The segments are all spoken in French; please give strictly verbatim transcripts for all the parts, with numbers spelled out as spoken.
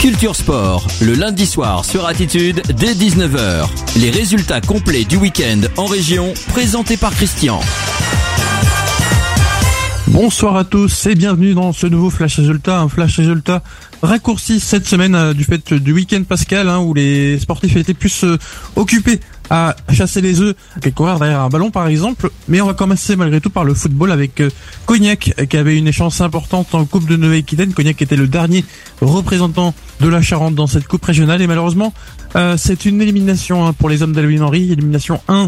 Culture Sport, le lundi soir sur Attitude dès dix-neuf heures. Les résultats complets du week-end en région, présentés par Christian. Bonsoir à tous et bienvenue dans ce nouveau Flash Résultat, un Flash Résultat raccourci cette semaine euh, du fait du week-end pascal hein, où les sportifs étaient plus euh, occupés à chasser les œufs qu'à courir derrière un ballon par exemple, mais on va commencer malgré tout par le football avec euh, Cognac qui avait une échéance importante en Coupe de Nouvelle-Aquitaine. Cognac était le dernier représentant de la Charente dans cette coupe régionale et malheureusement euh, c'est une élimination hein, pour les hommes d'Alvin Henry, élimination un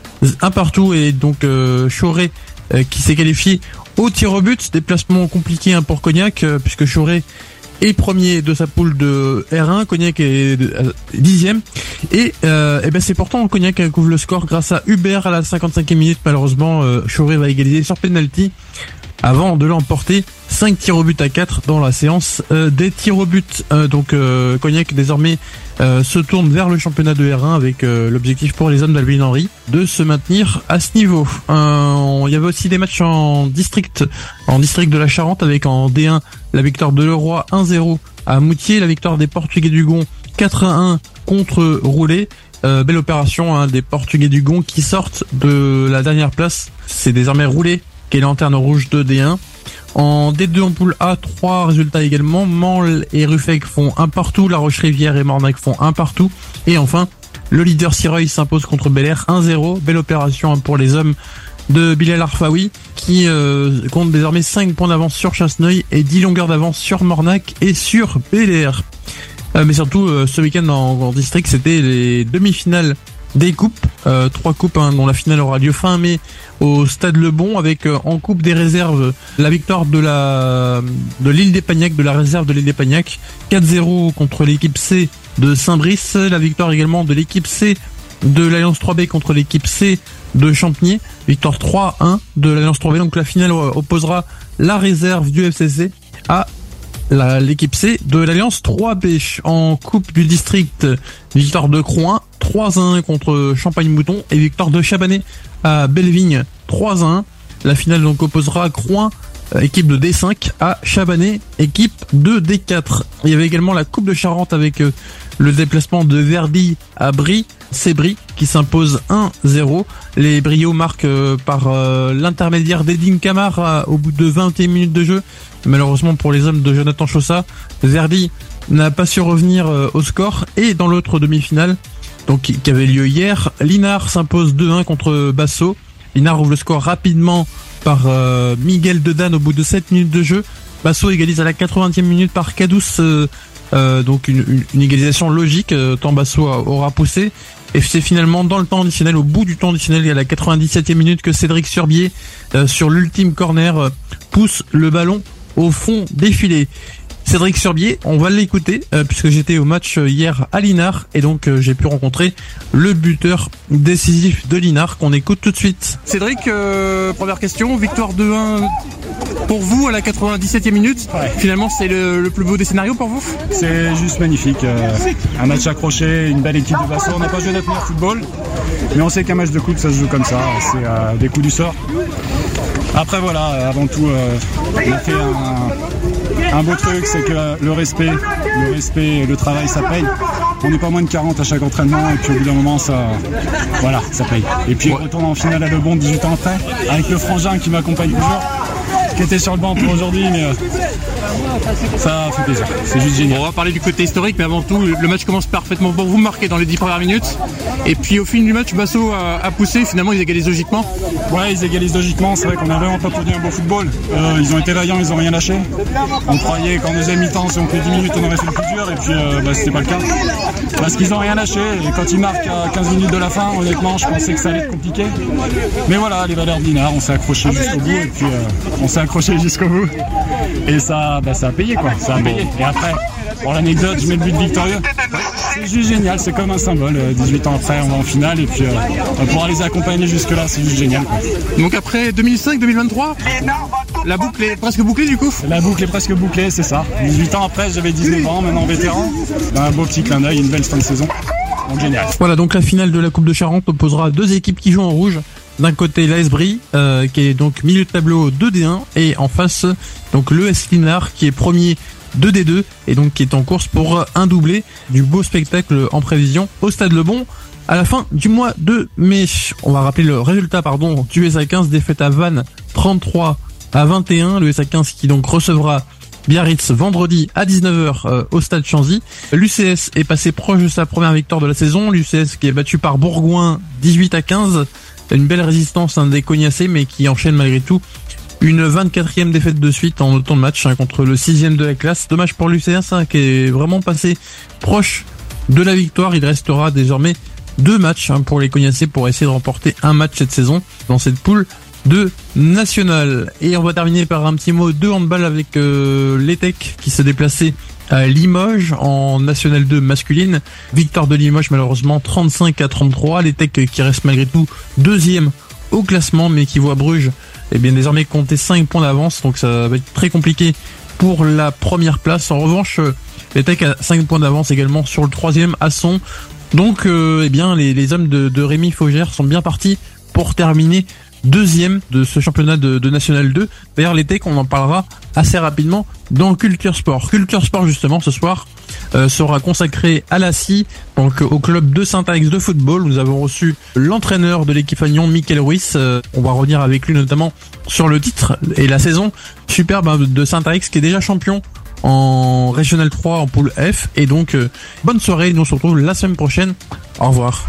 partout et donc euh, Choré euh, qui s'est qualifié au tir au but. Déplacement compliqué hein, pour Cognac euh, puisque Choré est premier de sa poule de R un, Cognac est dixième et, euh, et ben c'est pourtant Cognac qui couvre le score grâce à Hubert à la cinquante-cinquième minute. Malheureusement euh, Choré va égaliser sur penalty avant de l'emporter cinq tirs au but à quatre dans la séance euh, des tirs au but. Euh, donc euh, Cognac désormais euh, se tourne vers le championnat de R un avec euh, l'objectif pour les hommes d'Alvin Henry de se maintenir à ce niveau. Euh, il y avait aussi des matchs en district, en district de la Charente avec en D un la victoire de Leroy un zéro à Moutier, la victoire des Portugais du Gond quatre à un contre Roulet. Euh, belle opération hein, des Portugais du Gond qui sortent de la dernière place. C'est désormais Roulet qui est lanterne rouge de D un. En D deux en poule A, trois résultats également. Mansle et Ruffec font un partout. La Roche-Rivière et Mornac font un partout. Et enfin, le leader Sireuil s'impose contre Bel-Air un zéro. Belle opération pour les hommes de Bilal Arfaoui qui euh, compte désormais cinq points d'avance sur Chasseneuil et dix longueurs d'avance sur Mornac et sur Bel-Air. Euh, mais surtout, euh, ce week-end en, en district, c'était les demi-finales des coupes, euh, trois coupes hein, dont la finale aura lieu fin mai au Stade Le Bon avec euh, en coupe des réserves la victoire de la de l'île des Pagnac, de la réserve de l'île des Pagnac quatre zéro contre l'équipe C de Saint-Brice, la victoire également de l'équipe C de l'Alliance trois B contre l'équipe C de Champigny, victoire trois un de l'Alliance trois B. Donc la finale opposera la réserve du F C C à La, l'équipe C de l'Alliance trois B. En coupe du district, victoire de Croin trois à un contre Champagne-Mouton et victoire de Chabanais à Bellevigne trois à un. La finale donc opposera Croin, équipe de D cinq, à Chabanais, équipe de D quatre. Il y avait également la coupe de Charente avec euh, le déplacement de Verdi à Brie, c'est Brie qui s'impose un zéro. Les Briots marquent euh, par euh, l'intermédiaire d'Edine Camar euh, au bout de vingt et une minutes de jeu. Malheureusement pour les hommes de Jonathan Chaussat, Verdi n'a pas su revenir euh, au score. Et dans l'autre demi-finale, donc qui avait lieu hier, Linard s'impose deux un contre Basso. Linard ouvre le score rapidement par euh, Miguel Dedane au bout de sept minutes de jeu. Basso égalise à la quatre-vingtième minute par Cadous, euh, euh, donc une, une, une égalisation logique, euh, tant Basso aura poussé. Et c'est finalement dans le temps additionnel, au bout du temps additionnel, et à la quatre-vingt-dix-septième minute que Cédric Surbier, euh, sur l'ultime corner, euh, pousse le ballon au fond des filets. Cédric Surbier, on va l'écouter euh, puisque j'étais au match hier à Linard et donc euh, j'ai pu rencontrer le buteur décisif de Linard qu'on écoute tout de suite. Cédric, euh, première question, victoire deux un pour vous à la quatre-vingt-dix-septième minute. Ouais. Finalement c'est le, le plus beau des scénarios pour vous? C'est juste magnifique, euh, un match accroché, une belle équipe de Basso. On n'a pas joué notre meilleur football, mais on sait qu'un match de coupe ça se joue comme ça, c'est euh, des coups du sort. Après voilà, avant tout euh, on a fait un, un beau truc, c'est que le respect, le respect et le travail ça paye. On n'est pas moins de quarante à chaque entraînement et puis au bout d'un moment ça, voilà, ça paye. Et puis on retourne en finale à Le Bon dix-huit ans après, avec le frangin qui m'accompagne toujours, qui était sur le banc pour aujourd'hui, mais euh, ça fait plaisir, c'est juste génial. On va parler du côté historique, mais avant tout, le match commence parfaitement pour vous, marqué dans les dix premières minutes. Et puis au fil du match, Basso a, a poussé, finalement ils égalisent logiquement. Ouais, ils égalisent logiquement, c'est vrai qu'on n'a vraiment pas produit un beau football. Euh, ils ont été vaillants, ils n'ont rien lâché. On croyait qu'en deuxième mi-temps, si on fait dix minutes, on aurait fait le plus dur, et puis euh, bah, c'était pas le cas. Parce qu'ils n'ont rien lâché, et quand ils marquent à quinze minutes de la fin, honnêtement, je pensais que ça allait être compliqué. Mais voilà, les valeurs de Linard, on s'est accroché jusqu'au bout, et puis euh, on s'est accroché jusqu'au bout. Et ça, bah, ça a payé quoi, ça a payé. Et après, pour l'anecdote, je mets le but victorieux. C'est juste génial, c'est comme un symbole. dix-huit ans après, on va en finale et puis euh, on pourra les accompagner jusque-là, c'est juste génial, quoi. Donc après deux mille cinq deux mille vingt-trois, la boucle est presque bouclée du coup. La boucle est presque bouclée, c'est ça. dix-huit ans après, j'avais dix-neuf ans, maintenant vétéran. Un beau petit clin d'œil, une belle fin de saison. Donc génial. Voilà, donc la finale de la Coupe de Charente opposera deux équipes qui jouent en rouge. D'un côté l'A S Brie, euh, qui est donc milieu de tableau deux D un, et en face donc l'E S Linard qui est premier de D deux et donc qui est en course pour un doublé. Du beau spectacle en prévision au Stade Lebon à la fin du mois de mai. On va rappeler le résultat pardon du U S A quinze, défaite à Vannes trente-trois à vingt et un. Le U S A quinze qui donc recevra Biarritz vendredi à dix-neuf heures euh, au stade Chanzy. L'U C S est passé proche de sa première victoire de la saison. L'U C S qui est battu par Bourgoin dix-huit à quinze. Une belle résistance hein, des Cognassais mais qui enchaîne malgré tout une vingt-quatrième défaite de suite en autant de matchs hein, contre le sixième de la classe. Dommage pour l'U C S hein, qui est vraiment passé proche de la victoire. Il restera désormais deux matchs hein, pour les Cognassais pour essayer de remporter un match cette saison dans cette poule de national. Et on va terminer par un petit mot de handball avec euh, l'Etec qui s'est déplacé à Limoges en national deux masculine. Victoire de Limoges malheureusement trente-cinq à trente-trois. L'Etec qui reste malgré tout deuxième au classement mais qui voit Bruges et eh bien désormais compter cinq points d'avance, donc ça va être très compliqué pour la première place. En revanche, l'Etec a cinq points d'avance également sur le troisième Asson. Donc euh, eh bien les, les hommes de, de Rémi Faugère sont bien partis pour terminer deuxième de ce championnat de, de National deux. D'ailleurs l'Etec, on en parlera assez rapidement dans Culture Sport. Culture Sport justement ce soir euh, sera consacré à la C I, donc au club de Saint-Alix de football. Nous avons reçu l'entraîneur de l'équipe Agnon, Michael Ruiz. Euh, on va revenir avec lui notamment sur le titre et la saison superbe de Saint-Alix qui est déjà champion en Régional trois en poule F. Et donc euh, bonne soirée, nous on se retrouve la semaine prochaine. Au revoir.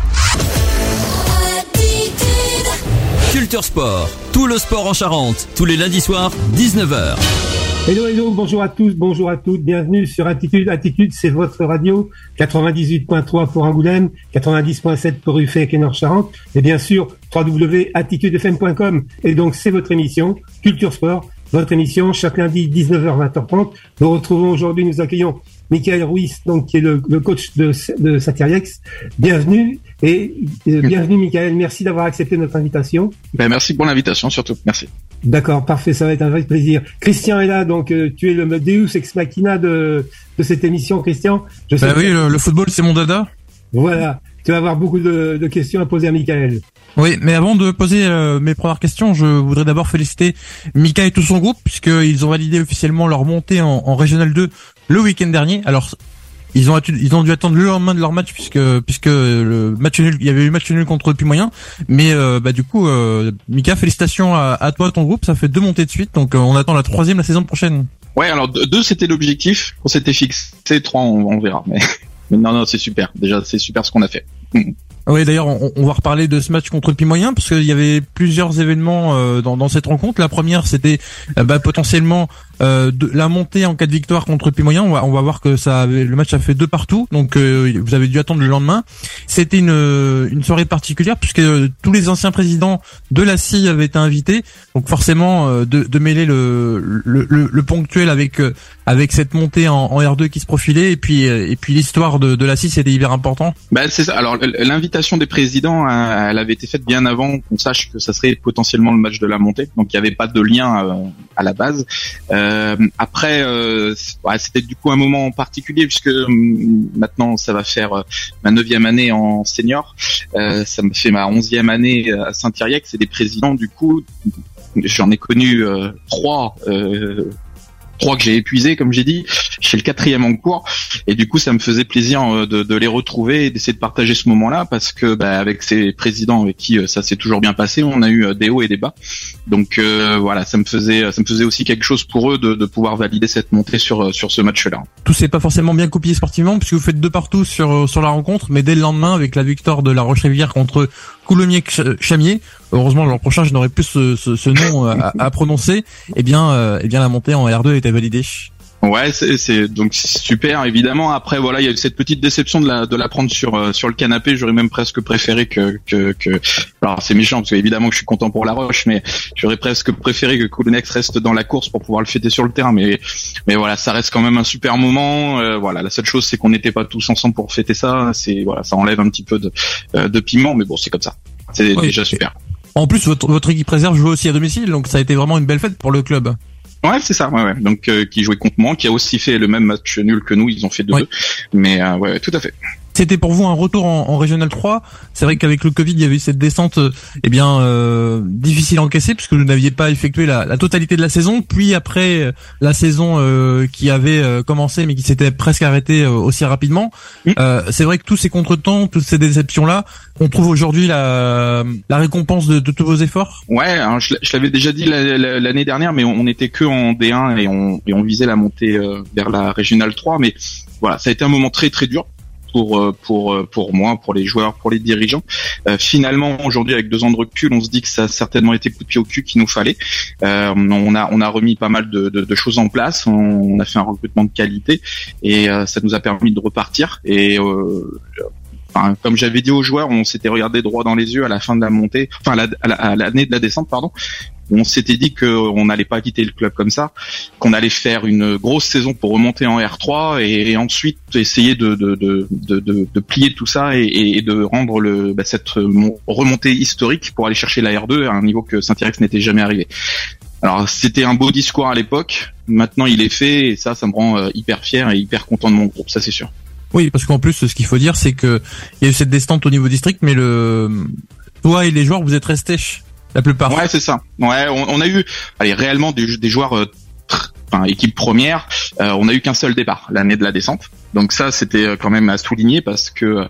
Culture Sport, tout le sport en Charente, tous les lundis soirs, dix-neuf heures. Hello, hello, bonjour à tous, bonjour à toutes, bienvenue sur Attitude. Attitude, c'est votre radio, quatre-vingt-dix-huit point trois pour Angoulême, quatre-vingt-dix point sept pour Ruffec et Nord-Charente, et bien sûr, w w w point attitude f m point com. Et donc, c'est votre émission, Culture Sport, votre émission, chaque lundi, dix-neuf heures, vingt heures trente. Nous retrouvons aujourd'hui, nous accueillons Michael Ruiz, donc, qui est le, le coach de, de Saint-Iriex. Bienvenue. Et euh, bienvenue Michael, merci d'avoir accepté notre invitation. Ben merci pour l'invitation surtout, merci. D'accord, parfait, ça va être un vrai plaisir. Christian est là, donc euh, tu es le Deus ex machina de, de cette émission, Christian. Je sais ben oui, le, le football c'est mon dada. Voilà, tu vas avoir beaucoup de, de questions à poser à Michael. Oui, mais avant de poser euh, mes premières questions, je voudrais d'abord féliciter Mika et tout son groupe, puisqu'ils ont validé officiellement leur montée en, en Régional deux le week-end dernier. Alors, Ils ont, ils ont dû attendre le lendemain de leur match puisque puisque le match nul, il y avait eu match nul contre le Puy-Moyen. Mais euh, bah du coup, euh, Mika, félicitations à, à toi, ton groupe. Ça fait deux montées de suite, donc euh, on attend la troisième la saison prochaine. Ouais, alors deux c'était l'objectif, on s'était fixé, trois on, on verra. Mais, mais non non, c'est super. Déjà c'est super ce qu'on a fait. Oui, d'ailleurs, on, on va reparler de ce match contre le Puy-Moyen parce qu'il y avait plusieurs événements euh, dans, dans cette rencontre. La première, c'était euh, bah, potentiellement euh, de, la montée en cas de victoire contre le Puy-Moyen. On va, on va voir que ça avait, le match a fait deux partout, donc euh, vous avez dû attendre le lendemain. C'était une, une soirée particulière puisque euh, tous les anciens présidents de la C I avaient été invités, donc forcément euh, de, de mêler le, le, le, le ponctuel avec euh, avec cette montée en, en R deux qui se profilait et puis euh, et puis l'histoire de, de la C I, c'était hyper important. Bah c'est ça. Alors l'invitation des présidents, elle avait été faite bien avant qu'on sache que ça serait potentiellement le match de la montée, donc il n'y avait pas de lien euh, à la base. Euh, après, euh, ouais, c'était du coup un moment particulier puisque euh, maintenant ça va faire euh, ma neuvième année en senior, euh, ça me fait ma onzième année à Saint-Iriex. Et des présidents, du coup, j'en ai connu euh, trois. Euh, trois que j'ai épuisés, comme j'ai dit. Je suis le quatrième en cours, et du coup ça me faisait plaisir de, de les retrouver et d'essayer de partager ce moment-là, parce que bah, avec ces présidents avec qui ça s'est toujours bien passé, on a eu des hauts et des bas. Donc euh, voilà, ça me faisait ça me faisait aussi quelque chose pour eux de, de pouvoir valider cette montée sur sur ce match-là. Tout s'est pas forcément bien copié sportivement, puisque vous faites deux partout sur sur la rencontre, mais dès le lendemain avec la victoire de la Roche-Rivière contre Coulommiers-Chamiers, heureusement l'an prochain je n'aurai plus ce, ce, ce nom à, à prononcer. Eh bien, euh, eh bien la montée en R deux était validée. Ouais, c'est, c'est donc super évidemment. Après voilà, il y a eu cette petite déception de la de la prendre sur euh, sur le canapé. J'aurais même presque préféré que que que alors c'est méchant parce que évidemment que je suis content pour La Roche, mais j'aurais presque préféré que Coulommiers reste dans la course pour pouvoir le fêter sur le terrain. Mais mais voilà, ça reste quand même un super moment. Euh, voilà, la seule chose c'est qu'on n'était pas tous ensemble pour fêter ça. C'est voilà, ça enlève un petit peu de euh, de piment, mais bon, c'est comme ça. C'est oui, déjà super. En plus, votre votre équipe réserve joue aussi à domicile, donc ça a été vraiment une belle fête pour le club. Ouais, c'est ça, ouais, ouais. Donc, euh, qui jouait contre Mans, qui a aussi fait le même match nul que nous, ils ont fait deux deux. Ouais. Mais, euh, ouais, ouais, tout à fait. C'était pour vous un retour en, en Régional trois. C'est vrai qu'avec le Covid, il y avait eu cette descente, eh bien, euh, difficile à encaisser puisque vous n'aviez pas effectué la, la totalité de la saison. Puis après la saison euh, qui avait euh, commencé mais qui s'était presque arrêtée euh, aussi rapidement, mmh. euh, c'est vrai que tous ces contretemps, toutes ces déceptions-là, on trouve aujourd'hui la, la récompense de, de tous vos efforts. Ouais, alors je, je l'avais déjà dit la, la, l'année dernière, mais on, on était que en D un et on, et on visait la montée euh, vers la Régional trois. Mais voilà, ça a été un moment très très dur. pour pour pour moi, pour les joueurs, pour les dirigeants. Euh, finalement, aujourd'hui, avec deux ans de recul, on se dit que ça a certainement été le coup de pied au cul qu'il nous fallait. Euh, on a on a remis pas mal de, de, de choses en place. On, on a fait un recrutement de qualité et euh, ça nous a permis de repartir. Et euh, Enfin, comme j'avais dit aux joueurs, on s'était regardé droit dans les yeux à la fin de la montée, enfin à, la, à, la, à l'année de la descente, pardon. On s'était dit qu'on n'allait pas quitter le club comme ça, qu'on allait faire une grosse saison pour remonter en R trois et, et ensuite essayer de, de, de, de, de, de plier tout ça et, et de rendre le, bah, cette remontée historique pour aller chercher la R deux à un niveau que Saint-Yrieix n'était jamais arrivé. Alors c'était un beau discours à l'époque, maintenant il est fait et ça, ça me rend hyper fier et hyper content de mon groupe, ça c'est sûr. Oui, parce qu'en plus, ce qu'il faut dire, c'est que il y a eu cette descente au niveau district, mais le toi et les joueurs, vous êtes restés la plupart. Ouais, c'est ça. Ouais, on, on a eu, allez, réellement des, des joueurs, euh, tr- enfin équipe première. Euh, on a eu qu'un seul départ l'année de la descente. Donc ça, c'était quand même à souligner parce que, euh,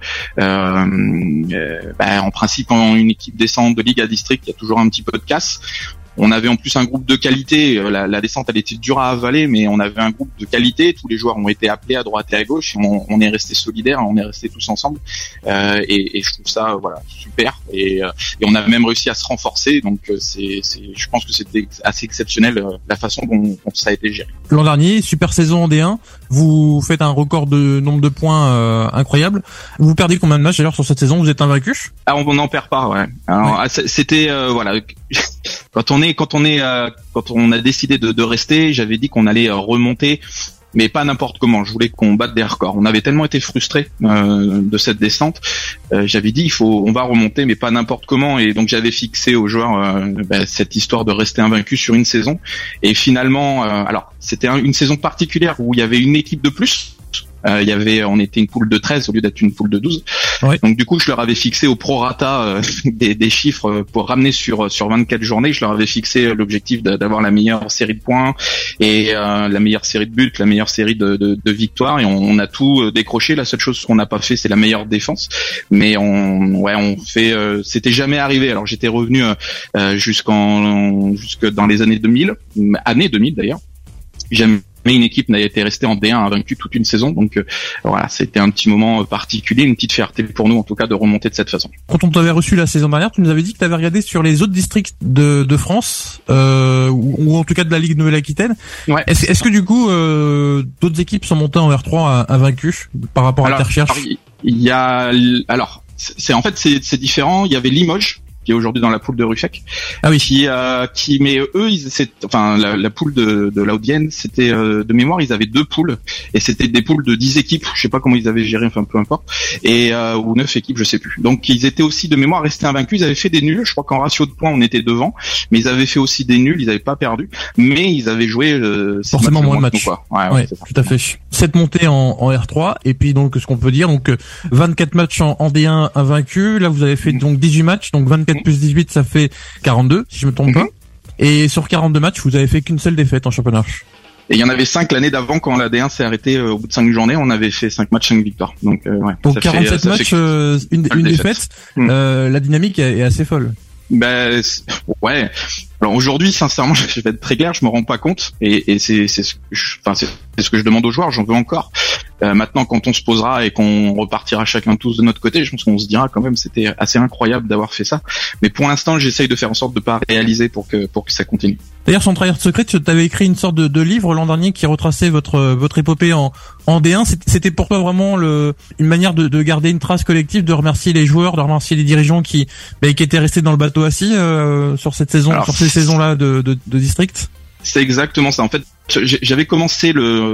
euh, bah, en principe, quand une équipe descend de ligue à district, il y a toujours un petit peu de casse. On avait en plus un groupe de qualité. La, la descente, elle était dure à avaler, mais on avait un groupe de qualité. Tous les joueurs ont été appelés à droite et à gauche. Et on, on est resté solidaires, on est resté tous ensemble. Euh, et, et je trouve ça, voilà, super. Et, et on a même réussi à se renforcer. Donc c'est, c'est je pense que c'était assez exceptionnel la façon dont, dont ça a été géré. L'an dernier, super saison en D un. Vous faites un record de nombre de points euh, incroyable. Vous perdez combien de matchs d'ailleurs sur cette saison? Vous êtes invaincu? Ah, on n'en perd pas, ouais. Alors, ouais. C'était euh, voilà. Quand on est, quand on est, euh, quand on a décidé de, de rester, j'avais dit qu'on allait remonter, mais pas n'importe comment. Je voulais qu'on batte des records. On avait tellement été frustrés euh, de cette descente, euh, j'avais dit il faut, on va remonter, mais pas n'importe comment. Et donc j'avais fixé aux joueurs euh, bah, cette histoire de rester invaincu sur une saison. Et finalement, euh, alors c'était un, une saison particulière où il y avait une équipe de plus. Euh, il y avait, on était une poule de treize au lieu d'être une poule de douze. Ouais. Donc du coup, je leur avais fixé au prorata euh, des, des chiffres pour ramener sur sur vingt-quatre journées. Je leur avais fixé l'objectif d'avoir la meilleure série de points et euh, la meilleure série de buts, la meilleure série de, de, de victoires. Et on, on a tout décroché. La seule chose qu'on n'a pas fait, c'est la meilleure défense. Mais on, ouais, on fait. Euh, c'était jamais arrivé. Alors j'étais revenu euh, jusqu'en jusque dans les années deux mille, années deux mille d'ailleurs. J'aime mais une équipe n'a été restée en D un invaincue toute une saison, donc euh, voilà, c'était un petit moment particulier, une petite fierté pour nous en tout cas de remonter de cette façon. Quand on t'avait reçu la saison dernière, tu nous avais dit que tu avais regardé sur les autres districts de, de France, euh, ou, ou en tout cas de la Ligue Nouvelle-Aquitaine. Ouais. Est-ce, est-ce que du coup euh, d'autres équipes sont montées en R trois invaincues par rapport alors, à tes recherches? Il y a, alors c'est en fait c'est, c'est différent. Il y avait Limoges, qui est aujourd'hui dans la poule de Ruffec. Ah oui. Qui, euh, qui, mais eux, ils, c'est, enfin, la, la poule de, de la Haute-Vienne, c'était, euh, de mémoire, ils avaient deux poules, et c'était des poules de dix équipes, je sais pas comment ils avaient géré, enfin, peu importe, et, euh, ou neuf équipes, je sais plus. Donc, ils étaient aussi, de mémoire, restés invaincus, ils avaient fait des nuls, je crois qu'en ratio de points, on était devant, mais ils avaient fait aussi des nuls, ils avaient pas perdu, mais ils avaient joué, euh, forcément moins de matchs. Quoi. Ouais, ouais, ouais c'est ça. Tout à fait. Cette montée en, en R trois, et puis donc, ce qu'on peut dire, donc, vingt-quatre matchs en, en D un invaincus, là, vous avez fait donc dix-huit matchs, donc vingt-quatre mmh. plus dix-huit, ça fait fait quarante-deux, si je me trompe mm-hmm. pas. Et sur quarante-deux matchs, vous avez fait qu'une seule défaite en championnat. Et il y en avait cinq l'année d'avant quand la D un s'est arrêtée euh, au bout de cinq journées, on avait fait cinq matchs, cinq victoires. Donc, euh, ouais, donc quarante-sept fait, matchs, fait euh, une, une défaite. défaite. Mm. Euh, la dynamique est, est assez folle. Ben ouais. Alors aujourd'hui, sincèrement, je vais être très clair, je me rends pas compte, et, et c'est, c'est ce que je, enfin c'est, c'est ce que je demande aux joueurs. J'en veux encore. Euh, maintenant, quand on se posera et qu'on repartira chacun tous de notre côté, je pense qu'on se dira quand même c'était assez incroyable d'avoir fait ça. Mais pour l'instant, j'essaye de faire en sorte de pas réaliser pour que pour que ça continue. D'ailleurs, sans trahir de secret, tu avais écrit une sorte de, de livre l'an dernier qui retraçait votre votre épopée en en D un. C'était pour toi vraiment le une manière de, de garder une trace collective, de remercier les joueurs, de remercier les dirigeants qui bah, qui étaient restés dans le bateau assis euh, sur cette saison, Alors, sur ces saisons-là de, de de district. C'est exactement ça. En fait, j'avais commencé le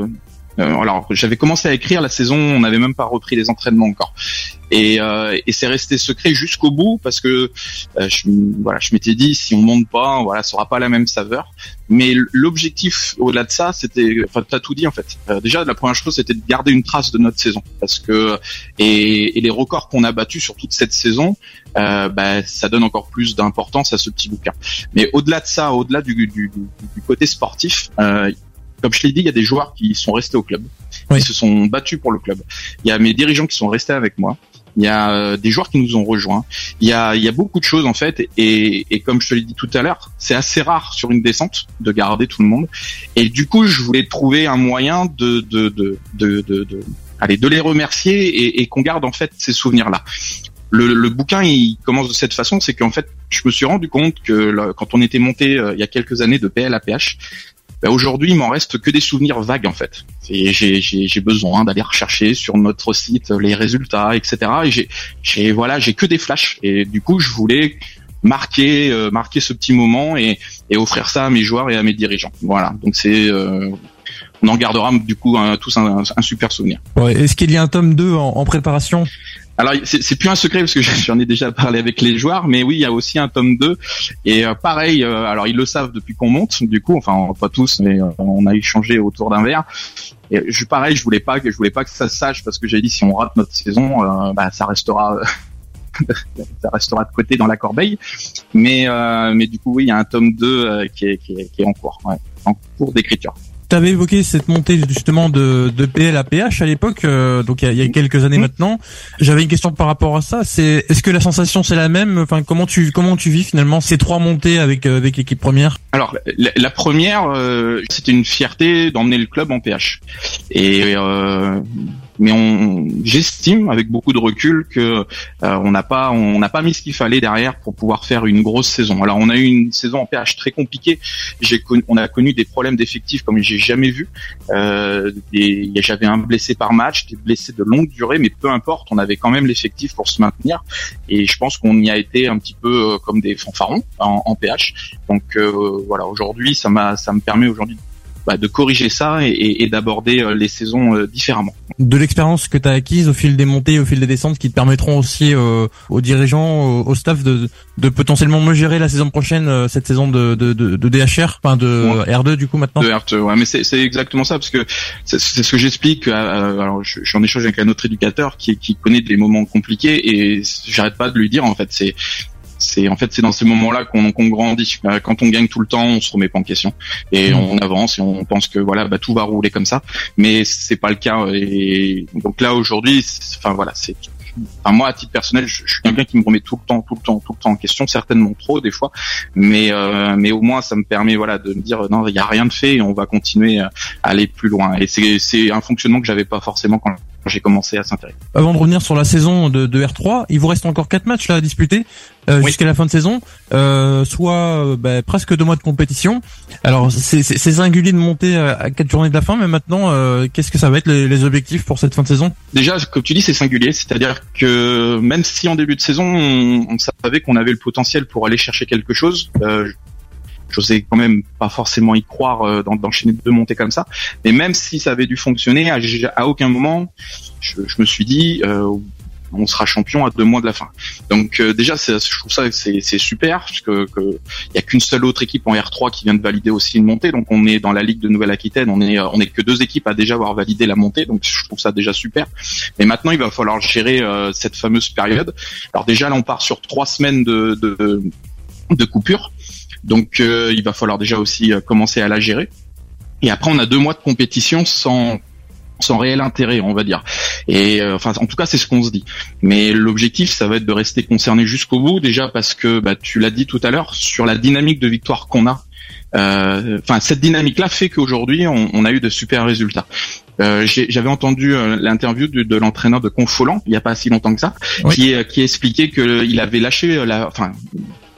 Euh, alors j'avais commencé à écrire la saison, on n'avait même pas repris les entraînements encore, et, euh, et c'est resté secret jusqu'au bout parce que euh, je, voilà, je m'étais dit si on monte pas, voilà, ça aura pas la même saveur. Mais l'objectif au-delà de ça, c'était, enfin t'as tout dit en fait. Euh, déjà la première chose c'était de garder une trace de notre saison parce que et, et les records qu'on a battus sur toute cette saison, euh, bah, ça donne encore plus d'importance à ce petit bouquin. Mais au-delà de ça, au-delà du, du, du, du côté sportif. Euh, Comme je l'ai dit, il y a des joueurs qui sont restés au club, oui. qui se sont battus pour le club. Il y a mes dirigeants qui sont restés avec moi. Il y a euh, des joueurs qui nous ont rejoints. Il y a, il y a beaucoup de choses en fait. Et, et comme je te l'ai dit tout à l'heure, c'est assez rare sur une descente de garder tout le monde. Et du coup, je voulais trouver un moyen de, de, de, de, de, de allez, de les remercier et, et qu'on garde en fait ces souvenirs-là. Le, le bouquin, il commence de cette façon, c'est qu'en fait, je me suis rendu compte que là, quand on était monté euh, il y a quelques années de P L à P H. Ben aujourd'hui, il m'en reste que des souvenirs vagues en fait. Et j'ai, j'ai, j'ai besoin d'aller rechercher sur notre site les résultats, et cetera. Et j'ai, j'ai voilà, j'ai que des flashs. Et du coup, je voulais marquer, euh, marquer ce petit moment et, et offrir ça à mes joueurs et à mes dirigeants. Voilà. Donc c'est, euh, on en gardera du coup un, tous un, un super souvenir. Ouais, est-ce qu'il y a un tome deux en, en préparation ? Alors c'est, c'est plus un secret parce que j'en ai déjà parlé avec les joueurs, mais oui, il y a aussi un tome deux et euh, pareil. Euh, alors ils le savent depuis qu'on monte, du coup, enfin pas tous, mais euh, on a échangé autour d'un verre. Et je pareil, je voulais pas que je voulais pas que ça se sache parce que j'ai dit si on rate notre saison, euh, bah ça restera, ça restera de côté dans la corbeille. Mais euh, mais du coup oui, il y a un tome deux euh, qui est qui est qui est en cours, ouais, en cours d'écriture. Tu avais évoqué cette montée justement de, de P L à P H à l'époque, euh, donc il y, a, il y a quelques années mmh. maintenant. J'avais une question par rapport à ça. C'est est-ce que la sensation c'est la même ? Enfin, comment tu comment tu vis finalement ces trois montées avec euh, avec l'équipe première ? Alors la, la première, euh, c'était une fierté d'emmener le club en P H. Et euh, mais on, j'estime avec beaucoup de recul que euh, on n'a pas on n'a pas mis ce qu'il fallait derrière pour pouvoir faire une grosse saison. Alors on a eu une saison en P H très compliquée. J'ai connu, on a connu des problèmes d'effectifs comme j'ai jamais vu. Euh, des, j'avais un blessé par match, des blessés de longue durée, mais peu importe, on avait quand même l'effectif pour se maintenir. Et je pense qu'on y a été un petit peu comme des fanfarons en, en P H. Donc euh, voilà, aujourd'hui, ça m'a, ça me permet aujourd'hui bah, de corriger ça et, et, et d'aborder euh, les saisons euh, différemment. De l'expérience que tu as acquise au fil des montées, au fil des descentes, qui te permettront aussi euh, aux dirigeants, au, au staff de, de potentiellement mieux gérer la saison prochaine, euh, cette saison de, de, de, de D H R, enfin de ouais. R deux du coup maintenant. De R deux, ouais, mais c'est, c'est exactement ça parce que c'est, c'est ce que j'explique. Euh, alors je, je suis en échange avec un autre éducateur qui, qui connaît des moments compliqués et j'arrête pas de lui dire en fait c'est c'est en fait c'est dans ces moments-là qu'on, qu'on grandit. Quand on gagne tout le temps, on se remet pas en question et mmh. on avance et on pense que voilà, bah tout va rouler comme ça. Mais c'est pas le cas. Et donc là aujourd'hui, enfin voilà, c'est. Enfin moi à titre personnel, je, je suis quelqu'un qui me remet tout le temps, tout le temps, tout le temps en question, certainement trop des fois, mais euh, mais au moins ça me permet voilà de me dire non, il y a rien de fait et on va continuer à aller plus loin. Et c'est c'est un fonctionnement que j'avais pas forcément quand j'ai commencé à s'intéresser. Avant de revenir sur la saison de, de R trois, il vous reste encore quatre matchs là à disputer euh, oui. jusqu'à la fin de saison, euh, soit euh, bah, presque deux mois de compétition. Alors c'est, c'est, c'est singulier de monter à quatre journées de la fin, mais maintenant euh, qu'est-ce que ça va être les, les objectifs pour cette fin de saison ? Déjà, comme tu dis, c'est singulier, c'est-à-dire que même si en début de saison on, on savait qu'on avait le potentiel pour aller chercher quelque chose. Euh, J'osais quand même pas forcément y croire euh, d'enchaîner deux montées comme ça, mais même si ça avait dû fonctionner, à, à aucun moment je, je me suis dit euh, on sera champion à deux mois de la fin. Donc euh, déjà c'est, je trouve ça c'est, c'est super parce que, que y a qu'une seule autre équipe en R trois qui vient de valider aussi une montée, donc on est dans la Ligue de Nouvelle-Aquitaine, on est on est que deux équipes à déjà avoir validé la montée, donc je trouve ça déjà super. Et maintenant il va falloir gérer euh, cette fameuse période. Alors déjà là on part sur trois semaines de de, de coupure. Donc euh, il va falloir déjà aussi euh, commencer à la gérer. Et après on a deux mois de compétition sans sans réel intérêt, on va dire. Et euh, enfin en tout cas c'est ce qu'on se dit. Mais l'objectif ça va être de rester concerné jusqu'au bout, déjà parce que bah tu l'as dit tout à l'heure sur la dynamique de victoire qu'on a. Enfin euh, cette dynamique-là fait qu'aujourd'hui on, on a eu de super résultats. Euh, j'ai, j'avais entendu euh, l'interview de, de l'entraîneur de Confolens il y a pas si longtemps que ça, oui. qui qui expliquait que il avait lâché la, enfin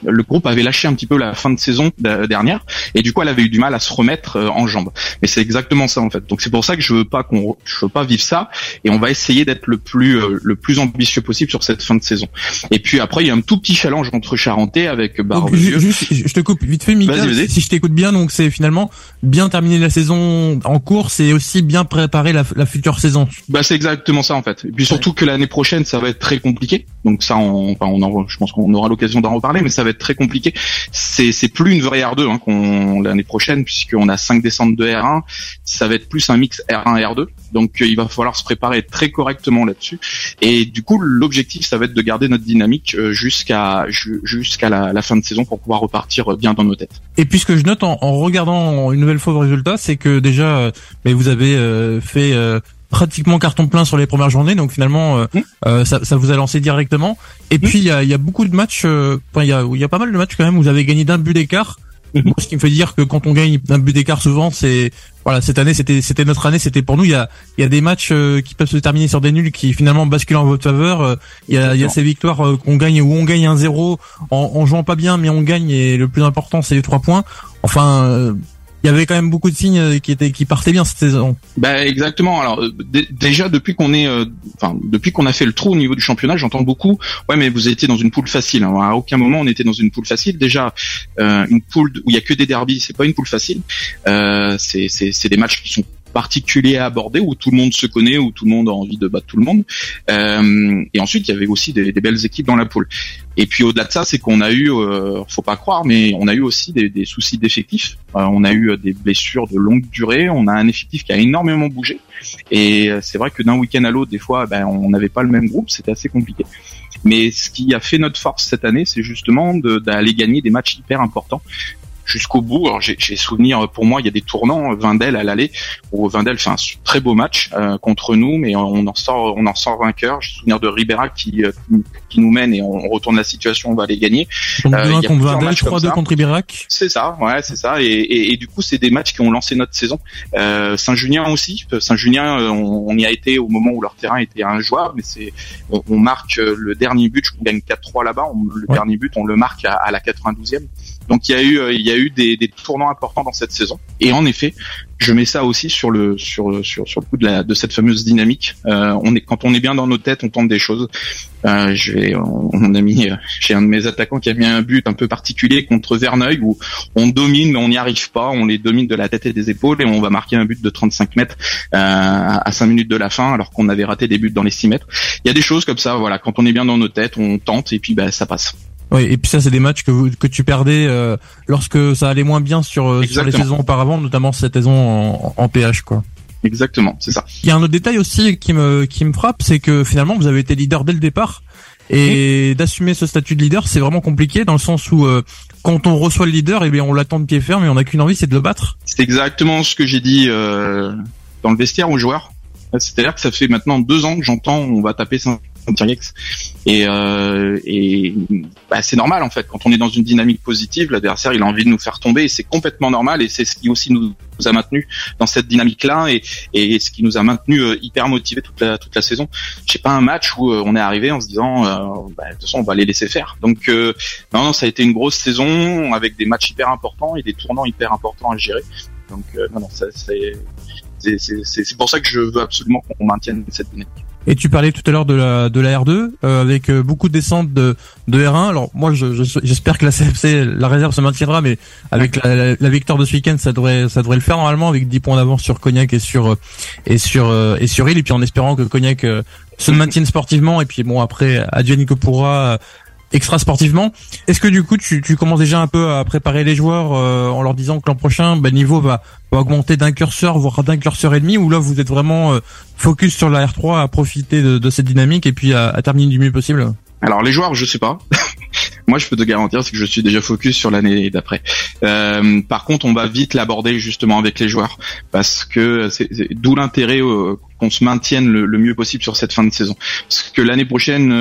le groupe avait lâché un petit peu la fin de saison dernière et du coup elle avait eu du mal à se remettre en jambes. Mais c'est exactement ça en fait. Donc c'est pour ça que je veux pas qu'on, je veux pas vivre ça et on va essayer d'être le plus le plus ambitieux possible sur cette fin de saison. Et puis après il y a un tout petit challenge entre Charentais avec Barbezieux. Juste, je te coupe vite fait, Mika. Vas-y, vas-y. Si je t'écoute bien, donc c'est finalement bien terminer la saison en course et aussi bien préparer la, la future saison. Bah c'est exactement ça en fait. Et puis surtout que l'année prochaine ça va être très compliqué. Donc ça, on, enfin, on en, je pense qu'on aura l'occasion d'en reparler, mais ça va être très compliqué. C'est, c'est plus une vraie R deux hein, qu'on l'année prochaine, puisqu'on a cinq descentes de R un. Ça va être plus un mix R un R deux. Donc euh, il va falloir se préparer très correctement là-dessus. Et du coup, l'objectif, ça va être de garder notre dynamique euh, jusqu'à ju- jusqu'à la, la fin de saison pour pouvoir repartir bien dans nos têtes. Et puis ce que je note en, en regardant une nouvelle fois vos résultats, c'est que déjà, euh, mais vous avez euh, fait euh, pratiquement carton plein sur les premières journées, donc finalement euh, mmh. euh, ça, ça vous a lancé directement. Et mmh. puis il y a, y a beaucoup de matchs, euh, enfin il y a, y a pas mal de matchs quand même où vous avez gagné d'un but d'écart. Mmh. Moi, ce qui me fait dire que quand on gagne d'un but d'écart souvent, c'est voilà, cette année c'était c'était notre année, c'était pour nous. Il y a il y a des matchs euh, qui peuvent se terminer sur des nuls qui finalement basculent en votre faveur. Il y a il y a ces victoires euh, qu'on gagne où on gagne un zéro en, en jouant pas bien, mais on gagne et le plus important c'est les trois points. Enfin. Euh, il y avait quand même beaucoup de signes qui étaient qui partaient bien cette saison. Bah exactement. Alors d- déjà depuis qu'on est, euh, enfin depuis qu'on a fait le trou au niveau du championnat, j'entends beaucoup. Ouais, mais vous étiez dans une poule facile. Alors, à aucun moment on était dans une poule facile. Déjà euh, une poule où il y a que des derbies, c'est pas une poule facile. Euh, c'est c'est c'est des matchs qui sont particulier à aborder où tout le monde se connaît, où tout le monde a envie de battre tout le monde. Euh, et ensuite, il y avait aussi des, des belles équipes dans la poule. Et puis au-delà de ça, c'est qu'on a eu, euh, faut pas croire, mais on a eu aussi des, des soucis d'effectifs. Euh, on a eu des blessures de longue durée. On a un effectif qui a énormément bougé. Et c'est vrai que d'un week-end à l'autre, des fois, ben, on n'avait pas le même groupe. C'était assez compliqué. Mais ce qui a fait notre force cette année, c'est justement de, d'aller gagner des matchs hyper importants. Jusqu'au bout. Alors j'ai, j'ai souvenir, pour moi, il y a des tournants. Vindel à l'aller, où Vindel fait un très beau match euh, contre nous, mais on en sort, on en sort vainqueur. J'ai souvenir de Ribera qui, euh, qui nous mène et on retourne la situation, on va les gagner. Donc deux un euh, contre Vindel, trois deux contre Ribera. C'est ça, ouais, c'est ça. Et, et, et du coup, c'est des matchs qui ont lancé notre saison. Euh, Saint-Junien aussi. Saint-Junien, on, on y a été au moment où leur terrain était injouable, mais c'est, on, on marque le dernier but, on gagne quatre trois là-bas. On, le ouais. dernier but, on le marque à, à la quatre-vingt-douzième. Donc il y a eu il y a eu des, des tournants importants dans cette saison. Et en effet, je mets ça aussi sur le sur sur sur le coup de la de cette fameuse dynamique. Euh, on est quand on est bien dans nos têtes, on tente des choses. Euh, je vais on, on a mis j'ai un de mes attaquants qui a mis un but un peu particulier contre Verneuil où on domine mais on n'y arrive pas, on les domine de la tête et des épaules et on va marquer un but de trente-cinq mètres euh, à cinq minutes de la fin alors qu'on avait raté des buts dans les six mètres. Il y a des choses comme ça, voilà, quand on est bien dans nos têtes, on tente et puis bah ça passe. Oui, et puis ça c'est des matchs que vous, que tu perdais euh, lorsque ça allait moins bien sur sur les saisons auparavant, notamment cette saison en, en P H quoi. Exactement, c'est ça. Il y a un autre détail aussi qui me qui me frappe, c'est que finalement vous avez été leader dès le départ et mmh. d'assumer ce statut de leader, c'est vraiment compliqué dans le sens où euh, quand on reçoit le leader, eh bien on l'attend de pied ferme et on n'a qu'une envie, c'est de le battre. C'est exactement ce que j'ai dit euh, dans le vestiaire aux joueurs. C'est-à-dire que ça fait maintenant deux ans que j'entends on va taper Saint-Thierry-Ex et, euh, et bah, c'est normal en fait quand on est dans une dynamique positive, l'adversaire il a envie de nous faire tomber et c'est complètement normal et c'est ce qui aussi nous, nous a maintenu dans cette dynamique-là et, et ce qui nous a maintenu euh, hyper motivés toute la toute la saison. J'ai pas un match où euh, on est arrivé en se disant euh, bah, de toute façon on va les laisser faire. Donc euh, non, non ça a été une grosse saison avec des matchs hyper importants et des tournants hyper importants à gérer. Donc euh, non non ça c'est C'est, c'est, c'est pour ça que je veux absolument qu'on maintienne cette dynamique. Et tu parlais tout à l'heure de la de la R deux euh, avec euh, beaucoup de descentes de de R un. Alors moi je, je, j'espère que la C F C la réserve se maintiendra, mais avec la, la, la victoire de ce week-end ça devrait ça devrait le faire normalement avec dix points d'avance sur Cognac et sur et sur et sur Lille et puis en espérant que Cognac euh, se maintienne sportivement et puis bon après advienne que pourra extra sportivement. Est-ce que du coup tu, tu commences déjà un peu à préparer les joueurs euh, en leur disant que l'an prochain bah, le niveau va, va augmenter d'un curseur voire d'un curseur et demi ou là vous êtes vraiment euh, focus sur la R trois à profiter de, de cette dynamique et puis à, à terminer du mieux possible? Alors les joueurs je sais pas. Moi je peux te garantir c'est que je suis déjà focus sur l'année d'après. Euh, par contre on va vite l'aborder justement avec les joueurs parce que c'est, c'est d'où l'intérêt euh, qu'on se maintienne le, le mieux possible sur cette fin de saison. Parce que l'année prochaine euh,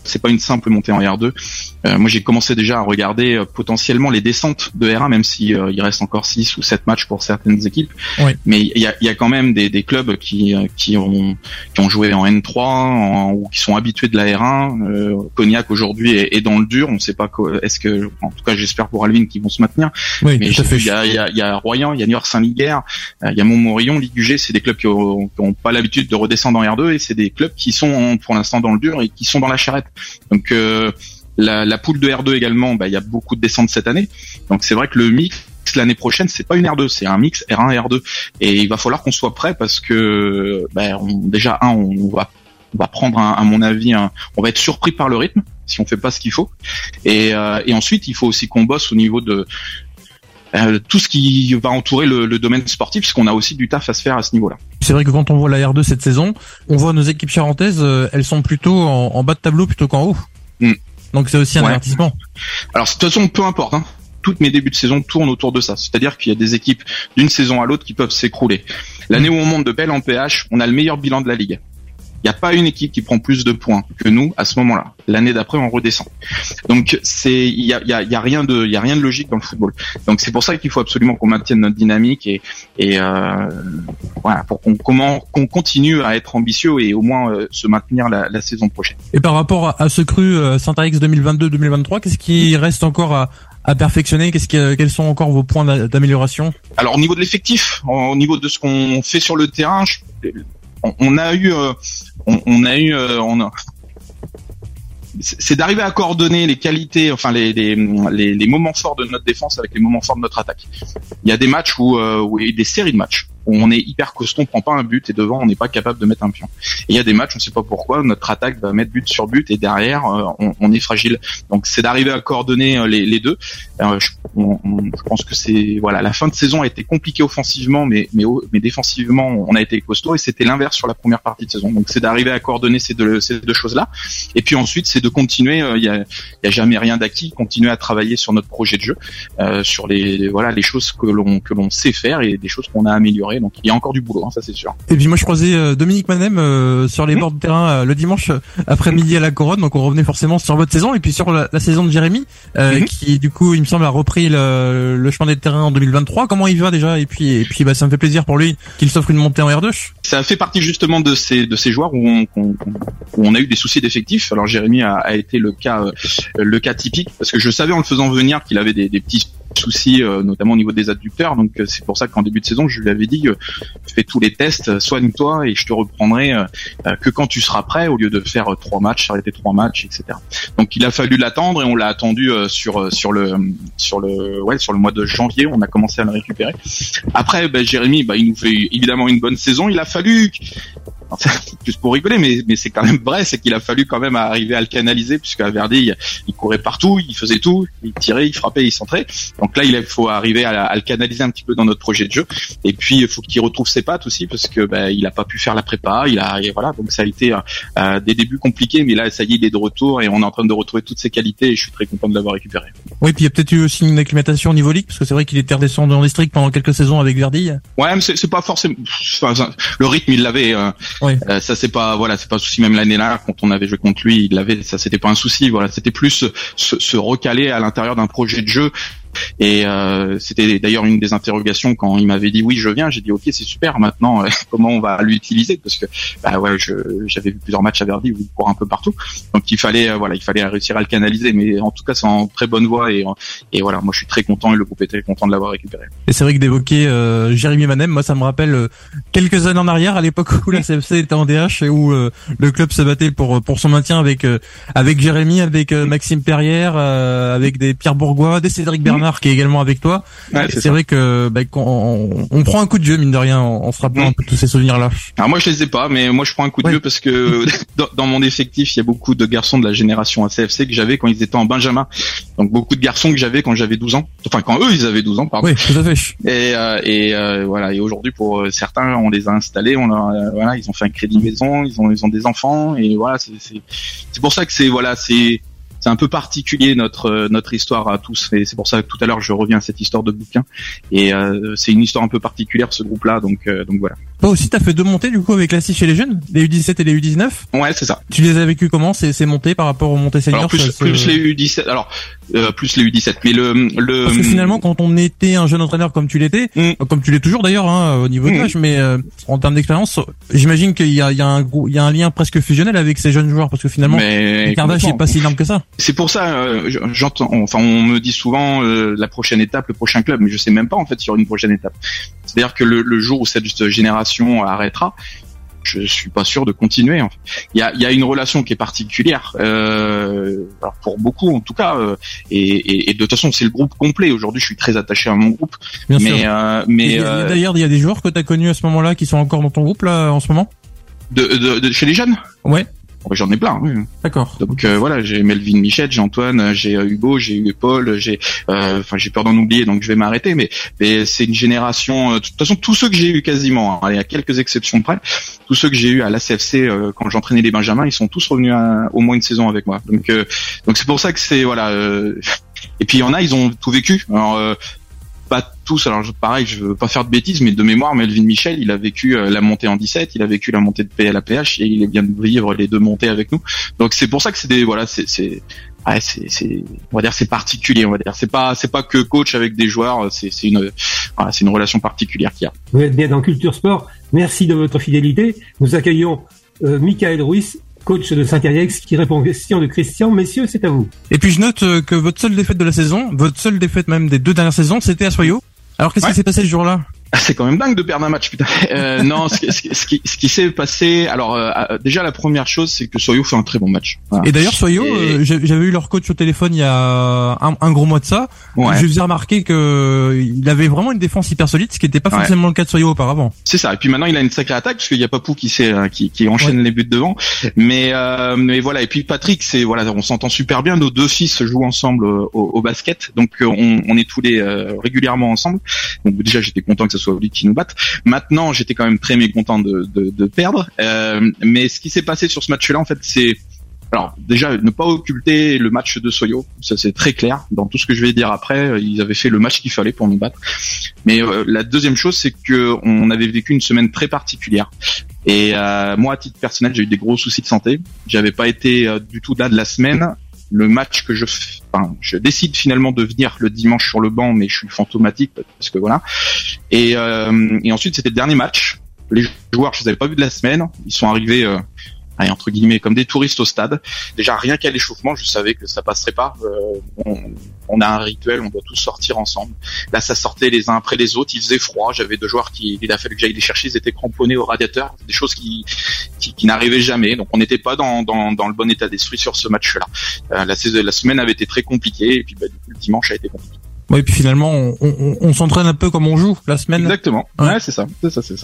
c'est pas une simple montée en R deux. Euh, moi, j'ai commencé déjà à regarder euh, potentiellement les descentes de R un, même si euh, il reste encore six ou sept matchs pour certaines équipes. Oui. Mais il y a, il y a quand même des, des clubs qui euh, qui ont qui ont joué en N trois en, ou qui sont habitués de la R un. Euh, Cognac aujourd'hui est, est dans le dur. On ne sait pas quoi, est-ce que, en tout cas, j'espère pour Alvin qu'ils vont se maintenir. Oui, mais tout à fait. il y a il y a, il y a Royan, il y a Niort Saint-Liguerre, euh, il y a Montmorillon, Ligue U G. C'est des clubs qui ont, qui ont pas l'habitude de redescendre en R deux et c'est des clubs qui sont pour l'instant dans le dur et qui sont dans la charrette. Donc euh, la, la poule de R deux également, bah il y a beaucoup de descentes cette année. Donc c'est vrai que le mix l'année prochaine, c'est pas une R deux, c'est un mix R un R deux. Et il va falloir qu'on soit prêt parce que bah, on, déjà un, on va on va prendre un, à mon avis, un, on va être surpris par le rythme si on fait pas ce qu'il faut. Et, euh, et ensuite, il faut aussi qu'on bosse au niveau de euh, tout ce qui va entourer le, le domaine sportif, parce qu'on a aussi du taf à se faire à ce niveau-là. C'est vrai que quand on voit la R deux cette saison, on voit nos équipes charentaises, euh, elles sont plutôt en, en bas de tableau plutôt qu'en haut. Mm. Donc c'est aussi un ouais. avertissement. Alors de toute façon, peu importe. Hein. Toutes mes débuts de saison tournent autour de ça. C'est-à-dire qu'il y a des équipes d'une saison à l'autre qui peuvent s'écrouler. L'année où on monte de belle en P H, on a le meilleur bilan de la Ligue. Il n'y a pas une équipe qui prend plus de points que nous à ce moment-là. L'année d'après, on redescend. Donc c'est, il y a, il y a, il y a rien de, il y a rien de logique dans le football. Donc c'est pour ça qu'il faut absolument qu'on maintienne notre dynamique et, et euh, voilà, pour qu'on, comment, qu'on continue à être ambitieux et au moins euh, se maintenir la, la saison prochaine. Et par rapport à, à ce cru euh, Saint-Arix deux mille vingt-deux deux mille vingt-trois, qu'est-ce qui reste encore à à perfectionner? Qu'est-ce que, quels sont encore vos points d'amélioration? Alors au niveau de l'effectif, au niveau de ce qu'on fait sur le terrain, je, on, on a eu, euh, on, on a eu, euh, on a, c'est d'arriver à coordonner les qualités, enfin les, les les les moments forts de notre défense avec les moments forts de notre attaque. Il y a des matchs où, euh, où il y a des séries de matchs où on est hyper costaud, on prend pas un but et devant on n'est pas capable de mettre un pion. Et il y a des matchs, on sait pas pourquoi, notre attaque va mettre but sur but et derrière euh, on, on est fragile. Donc c'est d'arriver à coordonner euh, les, les deux. Euh, je, on, on, je pense que c'est voilà, la fin de saison a été compliquée offensivement, mais mais mais défensivement on a été costaud et c'était l'inverse sur la première partie de saison. Donc c'est d'arriver à coordonner ces deux ces deux choses là. Et puis ensuite c'est de continuer. Il euh, y a il y a jamais rien d'acquis. Continuer à travailler sur notre projet de jeu, euh, sur les, les voilà les choses que l'on que l'on sait faire et des choses qu'on a améliorées. Donc il y a encore du boulot, hein, ça c'est sûr. Et puis moi je croisais euh, Dominique Manem euh, sur les mmh. bords de terrain euh, le dimanche euh, après-midi à la Couronne, donc on revenait forcément sur votre saison et puis sur la, la saison de Jérémy euh, mmh. qui du coup il me semble a repris le, le chemin des terrains en deux mille vingt-trois. Comment il va déjà? Et puis et puis bah ça me fait plaisir pour lui qu'il s'offre une montée en R deux. Ça fait partie justement de ces de ces joueurs où on, où on a eu des soucis d'effectifs. Alors Jérémy a, a été le cas euh, le cas typique parce que je savais en le faisant venir qu'il avait des, des petits soucis, euh, notamment au niveau des adducteurs. Donc euh, c'est pour ça qu'en début de saison, je lui avais dit euh, fais tous les tests, soigne-toi et je te reprendrai euh, euh, que quand tu seras prêt, au lieu de faire euh, trois matchs, arrêter trois matchs, et cetera. Donc il a fallu l'attendre et on l'a attendu euh, sur sur le sur le ouais sur le mois de janvier. On a commencé à le récupérer. Après, ben, Jérémy, bah, il nous fait évidemment une bonne saison. Il a fallu Enfin, juste pour rigoler, mais, mais c'est quand même vrai, c'est qu'il a fallu quand même arriver à le canaliser, puisqu'à Verdi, il, il courait partout, il faisait tout, il tirait, il frappait, il centrait. Donc là, il faut arriver à, à le canaliser un petit peu dans notre projet de jeu. Et puis, il faut qu'il retrouve ses pattes aussi, parce que bah, il a pas pu faire la prépa, il a, et voilà, donc ça a été euh, des débuts compliqués, mais là, ça y est, il est de retour et on est en train de retrouver toutes ses qualités et je suis très content de l'avoir récupéré. Oui, puis il y a peut-être eu aussi une acclimatation au niveau ligue, parce que c'est vrai qu'il était redescendu en district pendant quelques saisons avec Verdi. Ouais, mais c'est, c'est pas forcément, enfin, le rythme, il l'avait. Euh, oui. euh, ça c'est pas, voilà, c'est pas un souci. Même l'année là, quand on avait joué contre lui, il l'avait. Ça c'était pas un souci. Voilà, c'était plus se, se, se recaler à l'intérieur d'un projet de jeu. Et euh, c'était d'ailleurs une des interrogations quand il m'avait dit oui je viens, j'ai dit ok c'est super, maintenant euh, comment on va l'utiliser, parce que bah ouais je j'avais vu plusieurs matchs à Verdi où il court un peu partout, donc il fallait euh, voilà il fallait réussir à le canaliser, mais en tout cas c'est en très bonne voie et et voilà moi je suis très content et le groupe est très content de l'avoir récupéré. Et c'est vrai que d'évoquer euh, Jérémy Manem, moi ça me rappelle euh, quelques années en arrière, à l'époque où la C F C était en D H et où euh, le club se battait pour pour son maintien avec euh, avec Jérémy, avec euh, Maxime Perrière, euh, avec des Pierre Bourgois, des Cédric Bernard qui est également avec toi. Ouais, c'est, c'est vrai que bah, on, on prend un coup de vieux mine de rien en, en se rappelant mmh. un peu tous ces souvenirs là. Alors moi je les ai pas, mais moi je prends un coup de ouais. vieux parce que dans, dans mon effectif il y a beaucoup de garçons de la génération A C F C que j'avais quand ils étaient en Benjamin. Donc beaucoup de garçons que j'avais quand j'avais douze ans. Enfin quand eux ils avaient douze ans pardon. Oui, tout à fait. Et euh, et euh, voilà, et aujourd'hui pour certains on les a installés, on leur, euh, voilà, ils ont fait un crédit maison, ils ont ils ont des enfants et voilà, c'est c'est c'est pour ça que c'est voilà, c'est c'est un peu particulier notre notre histoire à tous, et c'est pour ça que tout à l'heure je reviens à cette histoire de bouquin. Et euh, c'est une histoire un peu particulière ce groupe-là, donc euh, donc voilà. Toi aussi, t'as fait deux montées du coup avec la six chez les jeunes, les U dix-sept et les U dix-neuf. Ouais, c'est ça. Tu les as vécues comment ces ces montées par rapport aux montées seniors? Alors plus ça, plus les U dix-sept, alors euh, plus les U dix-sept, mais le le. Parce que finalement, quand on était un jeune entraîneur comme tu l'étais, mmh. comme tu l'es toujours d'ailleurs hein, au niveau de l'âge, mmh. mais euh, en termes d'expérience, j'imagine qu'il y a il y a un il y a un lien presque fusionnel avec ces jeunes joueurs, parce que finalement, l'écartage c'est pas si énorme que ça. C'est pour ça, euh, j'entends, enfin on me dit souvent euh, la prochaine étape, le prochain club, mais je sais même pas en fait sur une prochaine étape. C'est-à-dire que le, le jour où cette génération arrêtera, je suis pas sûr de continuer. En fait. Il y a, il y a une relation qui est particulière, euh, alors pour beaucoup en tout cas, euh, et, et, et de toute façon c'est le groupe complet. Aujourd'hui, je suis très attaché à mon groupe. Bien mais sûr. Euh, mais euh, d'ailleurs, il y a des joueurs que tu as connus à ce moment-là qui sont encore dans ton groupe là en ce moment. De, de, de chez les jeunes. Ouais. J'en ai plein, oui. D'accord. Donc euh, voilà, j'ai Melvin Michel, j'ai Antoine, j'ai euh, Hugo, j'ai eu Paul, j'ai, enfin euh, j'ai peur d'en oublier, donc je vais m'arrêter. Mais, mais c'est une génération. Euh, de toute façon, tous ceux que j'ai eu quasiment, hein, il y a quelques exceptions près, tous ceux que j'ai eu à l'A C F C euh, quand j'entraînais les Benjamins, ils sont tous revenus à, au moins une saison avec moi. Donc euh, donc c'est pour ça que c'est voilà. Euh, et puis il y en a, ils ont tout vécu. Alors euh, pas tous, alors pareil, je veux pas faire de bêtises, mais de mémoire, Melvin Michel, il a vécu euh, la montée en dix-sept, il a vécu la montée de P L à P H, et il vient de vivre les deux montées avec nous. Donc c'est pour ça que c'est des, voilà, c'est, c'est, ouais, c'est, c'est, on va dire, c'est particulier, on va dire. C'est pas, c'est pas que coach avec des joueurs, c'est, c'est une, voilà, c'est une relation particulière qu'il y a. Vous êtes bien dans Culture Sport. Merci de votre fidélité. Nous accueillons euh, Michael Ruiz, coach de Saint-Iriex, qui répond aux questions de Christian. Messieurs, c'est à vous. Et puis je note que votre seule défaite de la saison, votre seule défaite même des deux dernières saisons, c'était à Soyaux. Alors qu'est-ce ouais. qui s'est passé ce jour-là? C'est quand même dingue de perdre un match, putain. Euh, non, ce, ce, ce qui, ce qui s'est passé, alors euh, déjà la première chose, c'est que Soyaux fait un très bon match. Voilà. Et d'ailleurs Soyaux, et... euh, j'avais eu leur coach au téléphone il y a un, un gros mois de ça. Ouais. Je lui ai remarqué que il avait vraiment une défense hyper solide, ce qui n'était pas forcément ouais. le cas de Soyaux auparavant. C'est ça. Et puis maintenant il a une sacrée attaque parce qu'il y a Papou qui sait, qui, qui enchaîne ouais. les buts devant. Mais euh, mais voilà. Et puis Patrick, c'est voilà, on s'entend super bien. Nos deux fils jouent ensemble au, au basket, donc on, on est tous les euh, régulièrement ensemble. Donc déjà j'étais content que ce soit lui qui nous batte. Maintenant, j'étais quand même très mécontent de, de, de perdre. Euh, mais ce qui s'est passé sur ce match-là, en fait, c'est alors déjà ne pas occulter le match de Soyaux. Ça c'est très clair. Dans tout ce que je vais dire après, ils avaient fait le match qu'il fallait pour nous battre. Mais euh, la deuxième chose, c'est que on avait vécu une semaine très particulière. Et euh, moi, à titre personnel, j'ai eu des gros soucis de santé. J'avais pas été euh, du tout là de la semaine. Le match que je, enfin, je décide finalement de venir le dimanche sur le banc, mais je suis fantomatique parce que voilà. Et, euh, et ensuite c'était le dernier match. Les joueurs, je les avais pas vus de la semaine. Ils sont arrivés, euh, allez, entre guillemets, comme des touristes au stade. Déjà rien qu'à l'échauffement, je savais que ça passerait pas. Euh, on, on a un rituel, on doit tous sortir ensemble. Là, ça sortait les uns après les autres. Il faisait froid. J'avais deux joueurs qui, il a fallu que j'aille les chercher. Ils étaient cramponnés au radiateur. Des choses qui, qui, qui n'arrivaient jamais. Donc, on n'était pas dans, dans, dans le bon état d'esprit sur ce match-là. Euh, la, saison, la semaine avait été très compliquée. Et puis, bah, du coup, le dimanche a été compliqué. Oui, et puis finalement, on, on, on s'entraîne un peu comme on joue la semaine. Exactement. Ouais, ouais c'est ça. C'est ça, c'est ça.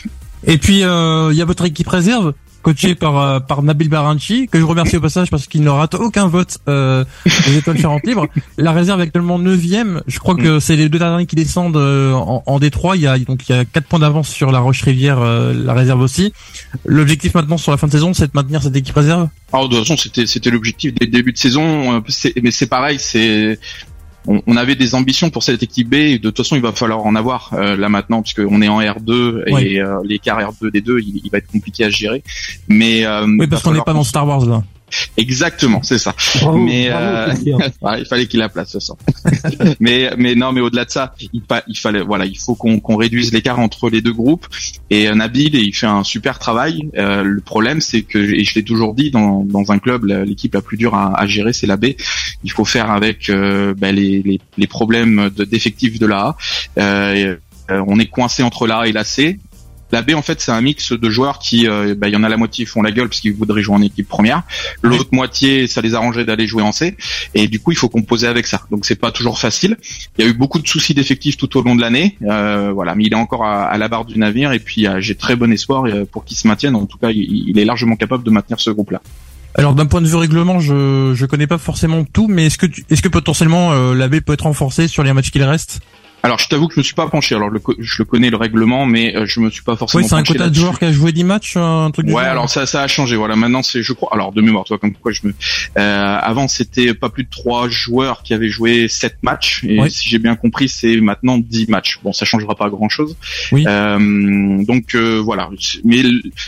Et puis, euh, il y a votre équipe réserve, coachée par euh, par Nabil Baranchi, que je remercie au passage parce qu'il ne rate aucun vote euh, des Étoiles Charentes Libres. La réserve est actuellement neuvième. Je crois que c'est les deux derniers qui descendent euh, en, en D trois. Il y a donc il y a quatre points d'avance sur la Roche-Rivière, euh, la réserve aussi. L'objectif maintenant sur la fin de saison, c'est de maintenir cette équipe réserve. Alors de toute façon, c'était c'était l'objectif dès le début de saison. C'est, mais c'est pareil, c'est On, on avait des ambitions pour cette équipe B et de toute façon il va falloir en avoir euh, là maintenant puisque on est en R deux et ouais. euh, l'écart R deux des deux il, il va être compliqué à gérer. Mais euh, oui parce qu'on n'est pas dans Star Wars là. Exactement, c'est ça. Bravo, mais bravo, euh, ouais, il fallait qu'il la place, ça. mais mais non, mais au-delà de ça, il, il fallait voilà, il faut qu'on qu'on réduise l'écart entre les deux groupes. Et euh, Nabil, il fait un super travail. Euh, le problème, c'est que et je l'ai toujours dit dans dans un club, l'équipe la plus dure à, à gérer, c'est la B. Il faut faire avec euh, bah, les, les les problèmes de, d'effectifs de la A. Euh, on est coincé entre la A et la C. La B, en fait, c'est un mix de joueurs qui, euh, bah, il y en a la moitié qui font la gueule parce qu'ils voudraient jouer en équipe première. L'autre oui. moitié, ça les arrangeait d'aller jouer en C. Et du coup, il faut composer avec ça. Donc, c'est pas toujours facile. Il y a eu beaucoup de soucis d'effectifs tout au long de l'année. Euh, voilà. Mais il est encore à, à la barre du navire. Et puis, euh, j'ai très bon espoir euh, pour qu'il se maintienne. En tout cas, il, il est largement capable de maintenir ce groupe-là. Alors, d'un point de vue règlement, je, je connais pas forcément tout, mais est-ce que tu, est-ce que potentiellement, euh, la B peut être renforcée sur les matchs qu'il reste? Alors, je t'avoue que je me suis pas penché. Alors, le, je le connais le règlement, mais euh, je me suis pas forcément. Oui, c'est un penché quota de joueurs qui a joué dix matchs, un truc du Ouais, genre. alors ça, ça a changé. Voilà, maintenant c'est, je crois. Alors de mémoire, toi, comme quoi je me. Euh, avant, c'était pas plus de trois joueurs qui avaient joué sept matchs, et Oui. si j'ai bien compris, c'est maintenant dix matchs. Bon, ça changera pas grand-chose. Oui. Euh, donc euh, voilà. Mais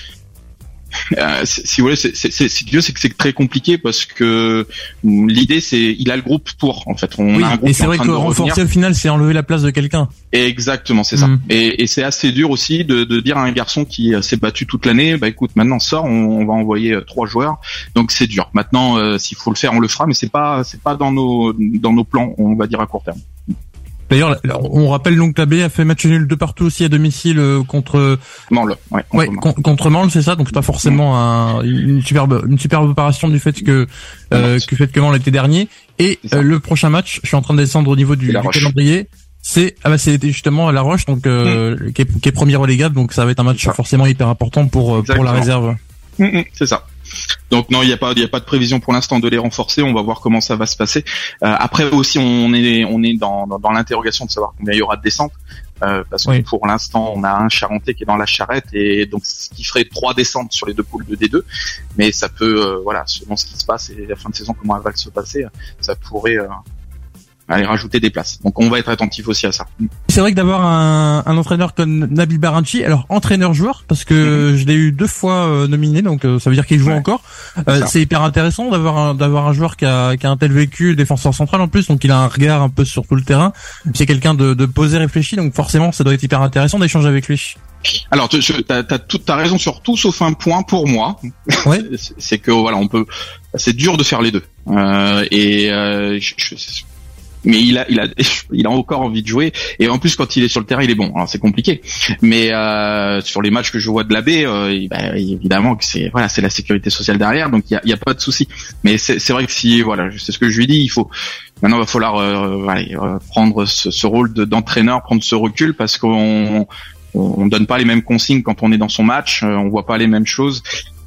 Euh, si vous voulez, c'est, c'est, c'est, si Dieu, c'est que c'est très compliqué parce que l'idée, c'est, il a le groupe pour, en fait. On Oui, a un groupe et qui est c'est en vrai train que de revenir. renforcer au final, c'est enlever la place de quelqu'un. Exactement, c'est ça. Mm. Et, et c'est assez dur aussi de, de dire à un garçon qui euh, s'est battu toute l'année, bah écoute, maintenant sort, on, on va envoyer euh, trois joueurs. Donc c'est dur. Maintenant, euh, s'il faut le faire, on le fera, mais c'est pas, c'est pas dans nos, dans nos plans, on va dire à court terme. D'ailleurs, on rappelle donc que la B a fait match nul de partout aussi à domicile euh, contre Manle, ouais. ouais, Manle. con- contre Manle, c'est ça. Donc c'est pas forcément un, une superbe une superbe opération du fait que euh, que fait que Manle était dernier. Et C'est ça. euh, le prochain match, je suis en train de descendre au niveau du, C'est La du Roche. calendrier. C'est ah bah c'est justement à La Roche, donc euh, qui, est, qui est premier relégable, donc ça va être un match C'est ça. forcément hyper important pour euh, pour la Exactement. réserve. Mm, mm, c'est ça. Donc non, il n'y a pas, il y a pas de prévision pour l'instant de les renforcer. On va voir comment ça va se passer. Euh, après aussi, on est, on est dans, dans, dans l'interrogation de savoir combien il y aura de descentes, euh, parce que Oui. pour l'instant, on a un Charentais qui est dans la charrette et donc ce qui ferait trois descentes sur les deux poules de D deux. Mais ça peut, euh, voilà, selon ce qui se passe et la fin de saison, comment elle va se passer, ça pourrait euh, aller rajouter des places. Donc on va être attentif aussi à ça. C'est vrai que d'avoir un, un entraîneur comme Nabil Baranchi, alors entraîneur-joueur, parce que je l'ai eu deux fois euh, nominé, donc euh, ça veut dire qu'il joue Ouais. encore. Euh, ça. c'est hyper intéressant d'avoir un, d'avoir un joueur qui a, qui a un tel vécu, défenseur central en plus, donc il a un regard un peu sur tout le terrain. C'est quelqu'un de, de posé, réfléchi, donc forcément ça doit être hyper intéressant d'échanger avec lui. Alors, tu as, t'as toute ta raison sur tout, sauf un point pour moi. Ouais. c'est, c'est que voilà, on peut. C'est dur de faire les deux. Euh, et euh, je, je, mais il a, il a, il a encore envie de jouer. Et en plus, quand il est sur le terrain, il est bon. Alors c'est compliqué. Mais euh, sur les matchs que je vois de la B, euh, bah, évidemment que c'est voilà, c'est la sécurité sociale derrière, donc il y a, y a pas de souci. Mais c'est, c'est vrai que si voilà, c'est ce que je lui dis, il faut. Maintenant, il va falloir euh, allez, euh, prendre ce, ce rôle de, d'entraîneur, prendre ce recul parce qu'on on donne pas les mêmes consignes quand on est dans son match, on voit pas les mêmes choses.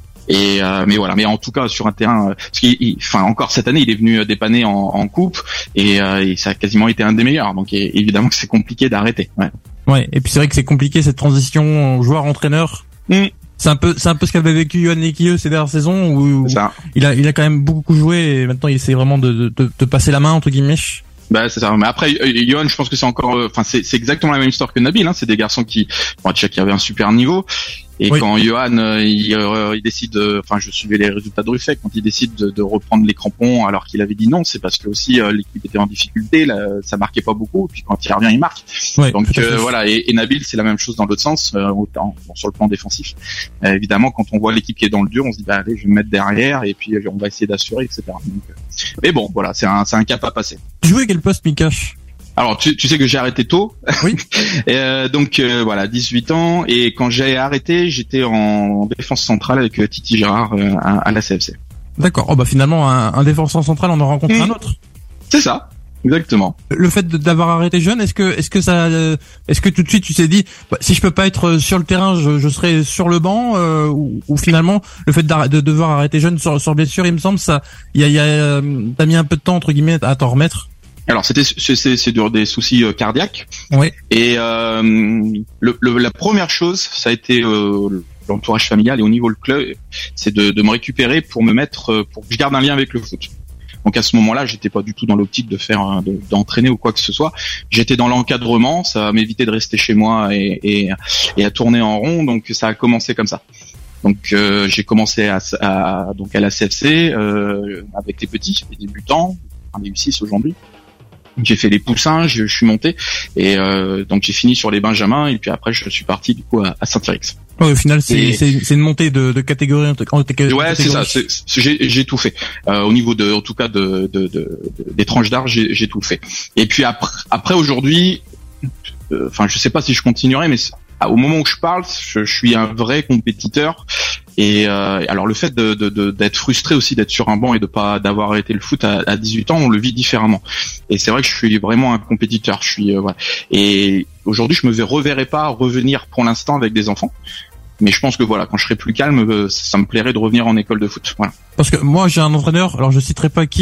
Et euh, mais voilà, mais en tout cas sur un terrain, euh, parce qu'il, il, enfin encore cette année, il est venu dépanner en, en coupe et, euh, et ça a quasiment été un des meilleurs. Donc et, évidemment que c'est compliqué d'arrêter. Ouais. Ouais. Et puis c'est vrai que c'est compliqué cette transition joueur-entraîneur. Mm. C'est un peu, c'est un peu ce qu'avait vécu Yohan Lequieux ces dernières saisons où C'est ça. il a, il a quand même beaucoup joué et maintenant il essaie vraiment de, de, de, de passer la main entre guillemets. Bah c'est ça. Mais après, Yohan, je pense que c'est encore, enfin c'est, c'est exactement la même histoire que Nabil. Hein. C'est des garçons qui, bon, tu sais, qui avaient un super niveau. Et Oui. quand Yohan, euh, il, euh, il décide, enfin, je suivais les résultats de Ruffec, quand il décide de, de reprendre les crampons alors qu'il avait dit non, c'est parce que aussi euh, l'équipe était en difficulté, là, ça marquait pas beaucoup. Et puis quand il revient, il marque. Ouais, Donc tout à fait. euh, voilà. Et, et Nabil, c'est la même chose dans l'autre sens, euh, autant bon, sur le plan défensif. Euh, évidemment, quand on voit l'équipe qui est dans le dur, on se dit bah allez, je vais me mettre derrière et puis euh, on va essayer d'assurer, et cetera. Donc, euh, mais bon, voilà, c'est un, c'est un cap à passer. Tu jouais à quel poste, Mikash? Alors tu, tu sais que j'ai arrêté tôt, Oui. et, euh, donc euh, voilà, dix-huit ans, et quand j'ai arrêté, j'étais en défense centrale avec euh, Titi Gérard euh, à, à la C F C. D'accord. Oh bah finalement un, un défenseur central, on en rencontre Mmh. un autre. C'est ça, exactement. Le fait de- d'avoir arrêté jeune, est-ce que est-ce que ça, euh, est-ce que tout de suite tu t'es dit bah, si je peux pas être sur le terrain, je, je serai sur le banc euh, ou, ou finalement le fait d'arr- de devoir arrêter jeune sur, sur blessure, il me semble ça, il y a, il y a euh, t'as mis un peu de temps entre guillemets à t'en remettre. Alors c'était c'est c'est, c'est dur des soucis euh, cardiaques. Oui. Et euh, le, le, la première chose, ça a été euh, l'entourage familial et au niveau du club, c'est de, de me récupérer pour me mettre, euh, pour que je garde un lien avec le foot. Donc à ce moment-là, j'étais pas du tout dans l'optique de faire, euh, de, d'entraîner ou quoi que ce soit. J'étais dans l'encadrement, ça m'évitait de rester chez moi et, et, et à tourner en rond. Donc ça a commencé comme ça. Donc euh, j'ai commencé à, à donc à la C F C euh, avec les petits, les débutants, un des U six aujourd'hui. J'ai fait les poussins, je, je suis monté et euh, donc j'ai fini sur les benjamins et puis après je suis parti du coup à, à Saint-Félix. Ouais, au final c'est Et- c'est c'est une montée de, de catégorie en, en, en Ouais, c'est ça. catégorie. c'est- c'est- j'ai, j'ai tout fait. Euh, au niveau de, en tout cas de, de, de, de- des tranches d'âge, j'ai, j'ai tout fait. Et puis après, après aujourd'hui, euh, enfin, je sais pas si je continuerai, mais c'est- ah, au moment où je parle, je, je suis un vrai compétiteur. Et euh, alors le fait de, de, de- d'être frustré aussi d'être sur un banc et de pas d'avoir arrêté le foot à, à dix-huit ans, on le vit différemment. Et c'est vrai que je suis vraiment un compétiteur. Je suis euh, voilà. Et aujourd'hui, je me reverrai pas revenir pour l'instant avec des enfants. Mais je pense que voilà, quand je serai plus calme, euh, ça me plairait de revenir en école de foot. Voilà. Parce que moi j'ai un entraîneur, alors je citerai pas qui,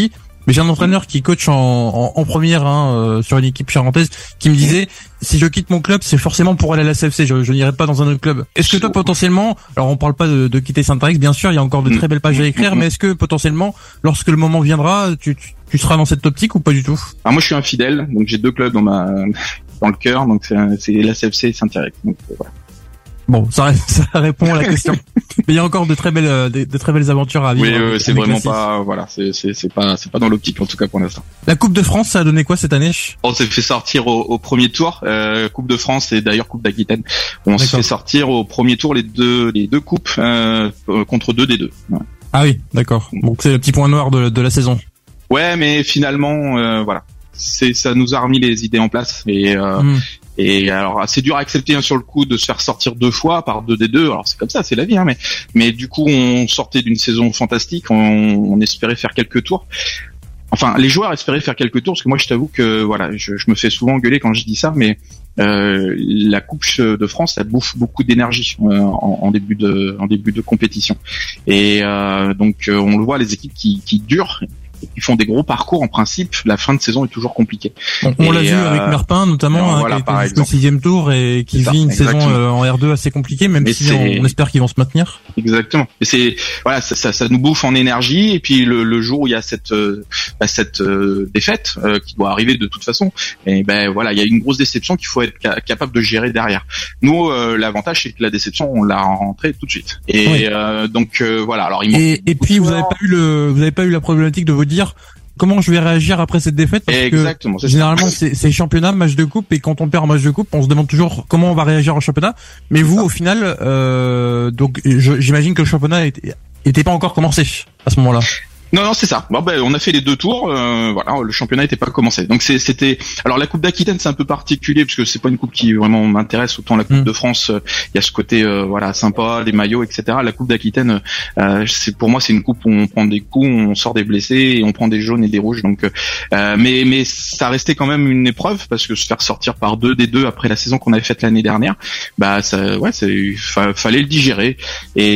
Mais j'ai un entraîneur qui coach en, en, en première hein, euh, sur une équipe charentaise qui me disait si je quitte mon club, c'est forcément pour aller à la C F C. Je, je n'irai pas dans un autre club. Est-ce que toi potentiellement, alors on parle pas de, de quitter Saint-Arix, bien sûr, il y a encore de très belles pages à écrire, mais est-ce que potentiellement, lorsque le moment viendra, tu, tu, tu seras dans cette optique ou pas du tout? Alors moi, je suis un fidèle, donc j'ai deux clubs dans ma dans le cœur, donc c'est, c'est la C F C et Saint-Arix. Donc voilà. Bon, ça, ça répond à la question. Mais il y a encore de très belles, de, de très belles aventures à vivre. Oui, euh, c'est vraiment pas, voilà, c'est, c'est, c'est pas, c'est pas dans l'optique en tout cas pour l'instant. La Coupe de France, ça a donné quoi cette année? On s'est fait sortir au, au premier tour. Euh, Coupe de France et d'ailleurs Coupe d'Aquitaine. On s'est fait sortir au premier tour les deux, les deux coupes euh, contre deux des deux. Ouais. Ah oui, d'accord. Donc c'est le petit point noir de, de la saison. Ouais, mais finalement, euh, voilà, c'est, ça nous a remis les idées en place et. Euh, mmh. Et alors c'est dur à accepter hein, sur le coup de se faire sortir deux fois par deux des deux. Alors c'est comme ça, c'est la vie. Hein, mais mais du coup on sortait d'une saison fantastique. On, on espérait faire quelques tours. Enfin les joueurs espéraient faire quelques tours parce que moi je t'avoue que voilà, je, je me fais souvent engueuler quand je dis ça, mais euh, la Coupe de France ça bouffe beaucoup d'énergie euh, en, en début de en début de compétition. Et euh, donc euh, on le voit, les équipes qui qui durent. Ils font des gros parcours, en principe, la fin de saison est toujours compliquée. On, on l'a vu euh, avec Merpin, notamment, hein, voilà, qui a été jusqu'au sixième tour et qui c'est vit ça, une exactement. saison euh, en R deux assez compliquée, même Mais si on, on espère qu'ils vont se maintenir. Exactement. Et c'est voilà, ça, ça, ça nous bouffe en énergie. Et puis le, le jour où il y a cette euh, bah, cette euh, défaite euh, qui doit arriver de toute façon, et ben voilà, il y a une grosse déception qu'il faut être ca- capable de gérer derrière. Nous, euh, l'avantage c'est que la déception, on l'a rentrée tout de suite. Et oui. euh, donc euh, voilà. Alors il et, et puis vous avez pas eu le, vous avez pas eu la problématique de vous dire comment je vais réagir après cette défaite parce Exactement, que c'est généralement c'est, c'est championnat, match de coupe, et quand on perd un match de coupe, on se demande toujours comment on va réagir en championnat. Mais vous, au final, euh, donc je, j'imagine que le championnat était, était pas encore commencé à ce moment-là. Non, non, c'est ça. Bon, ben, on a fait les deux tours. Euh, voilà, le championnat n'était pas commencé. Donc c'est, c'était. Alors la Coupe d'Aquitaine, c'est un peu particulier parce que c'est pas une coupe qui vraiment m'intéresse autant. La Coupe mmh. de France, il euh, y a ce côté, euh, voilà, sympa, les maillots, et cetera. La Coupe d'Aquitaine, euh, c'est pour moi, c'est une coupe où on prend des coups, on sort des blessés et on prend des jaunes et des rouges. Donc, euh, mais mais ça restait quand même une épreuve parce que se faire sortir par deux des deux après la saison qu'on avait faite l'année dernière, bah ça, ouais, c'est fa- fallait le digérer et.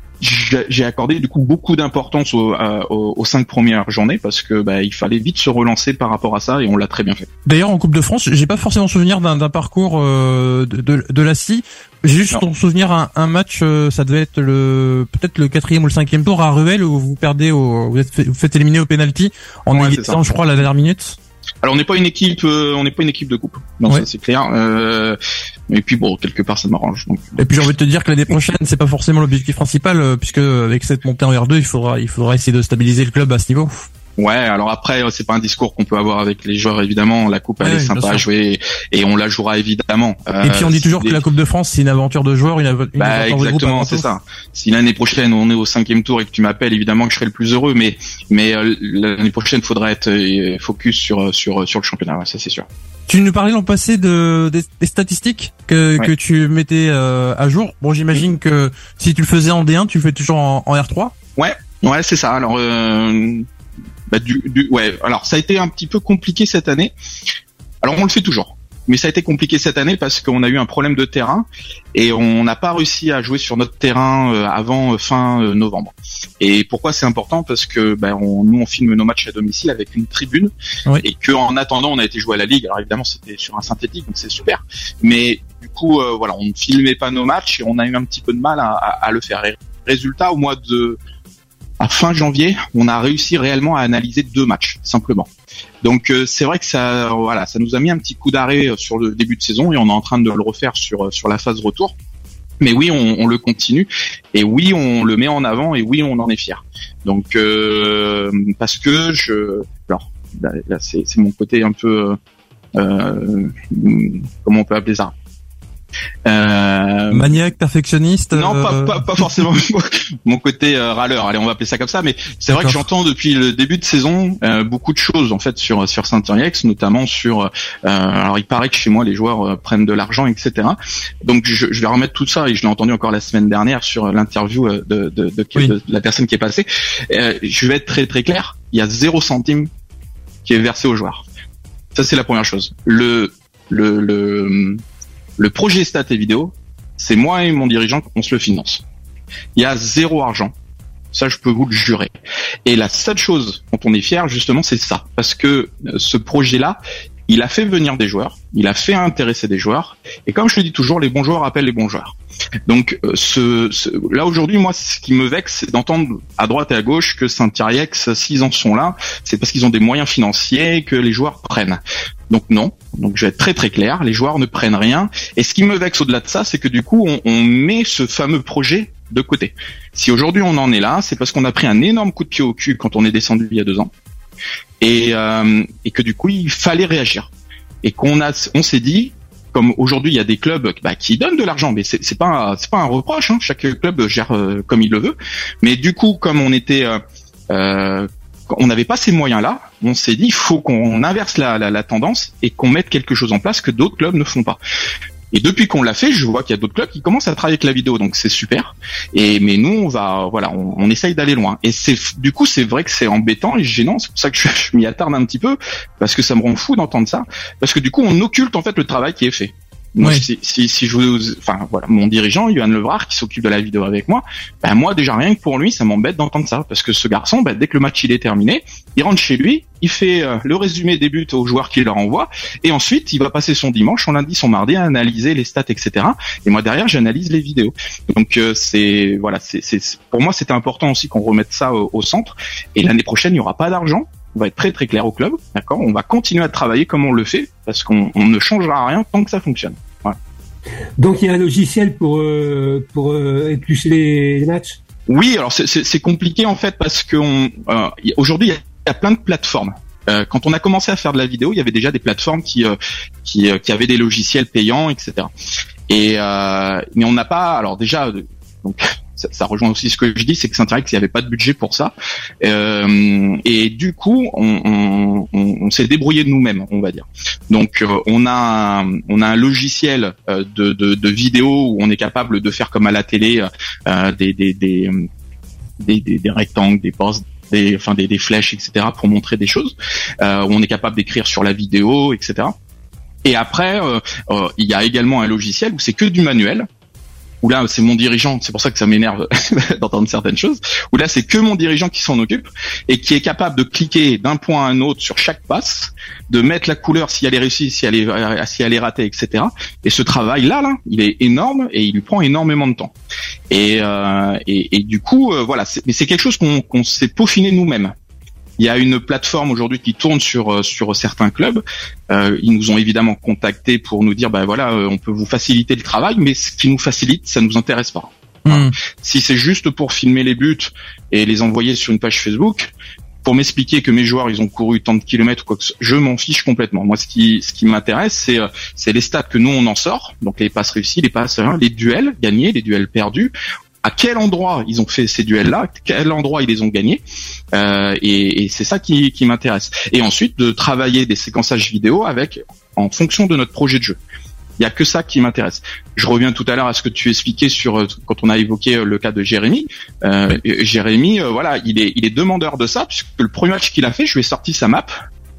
J'ai accordé du coup beaucoup d'importance aux, aux, aux cinq premières journées parce que bah, il fallait vite se relancer par rapport à ça et on l'a très bien fait. D'ailleurs en Coupe de France, j'ai pas forcément souvenir d'un, d'un parcours euh, de, de, de la C I. J'ai juste en souvenir un, un match, euh, ça devait être le peut-être le quatrième ou le cinquième tour à Ruel où vous perdez, au, vous êtes fait, vous faites éliminer au penalty en ouais, égalisant, je crois, à la dernière minute. Alors on n'est pas une équipe, euh, on n'est pas une équipe de coupe. Non, ouais. Ça c'est clair. Euh, et puis bon, quelque part ça m'arrange. Donc. Et puis j'ai envie de te dire que l'année prochaine, c'est pas forcément l'objectif principal, euh, puisque avec cette montée en R deux, il faudra, il faudra essayer de stabiliser le club à ce niveau. Ouais, alors après, c'est pas un discours qu'on peut avoir avec les joueurs, évidemment. La coupe, elle ouais, est sympa à jouer et on la jouera évidemment. Euh, et puis on dit toujours des... que la Coupe de France, c'est une aventure de joueurs, une, av- une bah, aventure exactement, de groupe. C'est ça. Si l'année prochaine on est au cinquième tour et que tu m'appelles, évidemment que je serai le plus heureux. Mais mais euh, l'année prochaine, faudra être euh, focus sur sur sur le championnat. Ouais, ça c'est sûr. Tu nous parlais l'an passé de des, des statistiques que ouais. que tu mettais euh, à jour. Bon, j'imagine que si tu le faisais en D un, tu le fais toujours en, en R trois. Ouais, ouais, c'est ça. Alors. Euh... Bah du, du ouais alors ça a été un petit peu compliqué cette année. Alors on le fait toujours, mais ça a été compliqué cette année parce qu'on a eu un problème de terrain et on n'a pas réussi à jouer sur notre terrain avant fin novembre. Et pourquoi c'est important? Parce que bah, on, nous on filme nos matchs à domicile avec une tribune oui. et que en attendant on a été joué à la Ligue. Alors évidemment c'était sur un synthétique donc c'est super, mais du coup euh, voilà on ne filmait pas nos matchs et on a eu un petit peu de mal à, à, à le faire. Et résultat, au mois de à fin janvier, on a réussi réellement à analyser deux matchs, simplement. Donc euh, c'est vrai que ça, voilà, ça nous a mis un petit coup d'arrêt sur le début de saison et on est en train de le refaire sur sur la phase retour. Mais oui, on, on le continue et oui, on le met en avant et oui, on en est fier. Donc euh, parce que je, alors là, là c'est, c'est mon côté un peu, euh, comment on peut appeler ça? Euh... Maniaque, perfectionniste. Non, euh... pas, pas, pas forcément mon côté euh, râleur. Allez, on va appeler ça comme ça. Mais c'est D'accord. vrai que j'entends depuis le début de saison euh, beaucoup de choses en fait sur sur Saint-Arix, notamment sur. Euh, alors, il paraît que chez moi les joueurs euh, prennent de l'argent, et cetera. Donc, je, je vais remettre tout ça et je l'ai entendu encore la semaine dernière sur l'interview de de, de, de, oui. de la personne qui est passée. Euh, je vais être très très clair. Il y a zéro centime qui est versé aux joueurs. Ça, c'est la première chose. Le le le Le projet stats et vidéo, c'est moi et mon dirigeant qu'on se le finance. Il y a zéro argent Ça, je peux vous le jurer. Et la seule chose dont on est fier, justement, c'est ça. Parce que ce projet-là, il a fait venir des joueurs, il a fait intéresser des joueurs. Et comme je le dis toujours, les bons joueurs appellent les bons joueurs. Donc, ce, ce, là, aujourd'hui, moi, ce qui me vexe, c'est d'entendre à droite et à gauche que Saint-Thierry-Ex, s'ils en sont là, c'est parce qu'ils ont des moyens financiers que les joueurs prennent. Donc non, donc je vais être très très clair, les joueurs ne prennent rien. Et ce qui me vexe au-delà de ça, c'est que du coup, on, on met ce fameux projet de côté. Si aujourd'hui on en est là, c'est parce qu'on a pris un énorme coup de pied au cul quand on est descendu il y a deux ans. Et, euh, et que du coup il fallait réagir et qu'on a, on s'est dit, comme aujourd'hui il y a des clubs bah, qui donnent de l'argent, mais c'est, c'est pas, c'est pas un reproche, hein, chaque club gère euh, comme il le veut. Mais du coup, comme on était, euh, euh, on n'avait pas ces moyens-là, on s'est dit il faut qu'on inverse la, la, la tendance et qu'on mette quelque chose en place que d'autres clubs ne font pas. Et depuis qu'on l'a fait, je vois qu'il y a d'autres clubs qui commencent à travailler avec la vidéo, donc c'est super. Et mais nous, on va, voilà, on, on essaye d'aller loin. Et c'est, du coup, c'est vrai que c'est embêtant et gênant. C'est pour ça que je, je m'y attarde un petit peu, parce que ça me rend fou d'entendre ça, parce que du coup, on occulte en fait le travail qui est fait. Moi, oui. si, si, si je vous, enfin voilà, mon dirigeant, Johan Levrard, qui s'occupe de la vidéo avec moi, ben moi déjà rien que pour lui, ça m'embête d'entendre ça, parce que ce garçon, ben, dès que le match il est terminé, il rentre chez lui, il fait euh, le résumé des buts aux joueurs qu'il leur envoie, et ensuite il va passer son dimanche, son lundi, son mardi à analyser les stats, et cetera. Et moi derrière, j'analyse les vidéos. Donc euh, c'est voilà, c'est, c'est pour moi c'était important aussi qu'on remette ça au, au centre. Et l'année prochaine, il y aura pas d'argent. On va être très très clair au club, d'accord. On va continuer à travailler comme on le fait, parce qu'on on ne changera rien tant que ça fonctionne. Voilà. Donc il y a un logiciel pour euh, pour euh, éplucher les matchs. Oui, alors c'est, c'est, c'est compliqué en fait parce que on, euh, aujourd'hui il y, y a plein de plateformes. Euh, quand on a commencé à faire de la vidéo, il y avait déjà des plateformes qui euh, qui, euh, qui avaient des logiciels payants, et cetera. Et euh, mais on n'a pas. Alors déjà, donc ça, ça rejoint aussi ce que je dis, c'est que Saint-Thierry-Ex, il n'y avait pas de budget pour ça. Euh, et du coup, on, on, on, on s'est débrouillé de nous-mêmes, on va dire. Donc, euh, on a un, on a un logiciel euh, de, de, de vidéo où on est capable de faire comme à la télé euh, des, des, des, des, des, des rectangles, des postes, des, enfin des, des flèches, et cetera pour montrer des choses. Euh, où on est capable d'écrire sur la vidéo, et cetera. Et après, euh, euh, il y a également un logiciel où c'est que du manuel. Où là c'est mon dirigeant, c'est pour ça que ça m'énerve d'entendre certaines choses, où là c'est que mon dirigeant qui s'en occupe et qui est capable de cliquer d'un point à un autre sur chaque passe, de mettre la couleur si elle est réussie, si elle est si elle est ratée, et cetera. Et ce travail là, là, il est énorme et il lui prend énormément de temps. Et euh, et, et du coup euh, voilà, c'est, mais c'est quelque chose qu'on, qu'on s'est peaufiné nous-mêmes. Il y a une plateforme aujourd'hui qui tourne sur sur certains clubs. Euh, ils nous ont évidemment contactés pour nous dire, ben voilà, euh, on peut vous faciliter le travail, mais ce qui nous facilite, ça nous intéresse pas. Enfin, mmh. Si c'est juste pour filmer les buts et les envoyer sur une page Facebook, pour m'expliquer que mes joueurs ils ont couru tant de kilomètres ou quoi que ce soit, je m'en fiche complètement. Moi, ce qui ce qui m'intéresse, c'est c'est les stats que nous on en sort, donc les passes réussies, les passes, hein, les duels gagnés, les duels perdus. À quel endroit ils ont fait ces duels-là, à quel endroit ils les ont gagnés, euh, et, et c'est ça qui, qui m'intéresse. Et ensuite de travailler des séquençages vidéo avec, en fonction de notre projet de jeu. Il y a que ça qui m'intéresse. Je reviens tout à l'heure à ce que tu expliquais sur quand on a évoqué le cas de Jérémy. Euh, Jérémy, euh, voilà, il est il est demandeur de ça puisque le premier match qu'il a fait, je lui ai sorti sa map.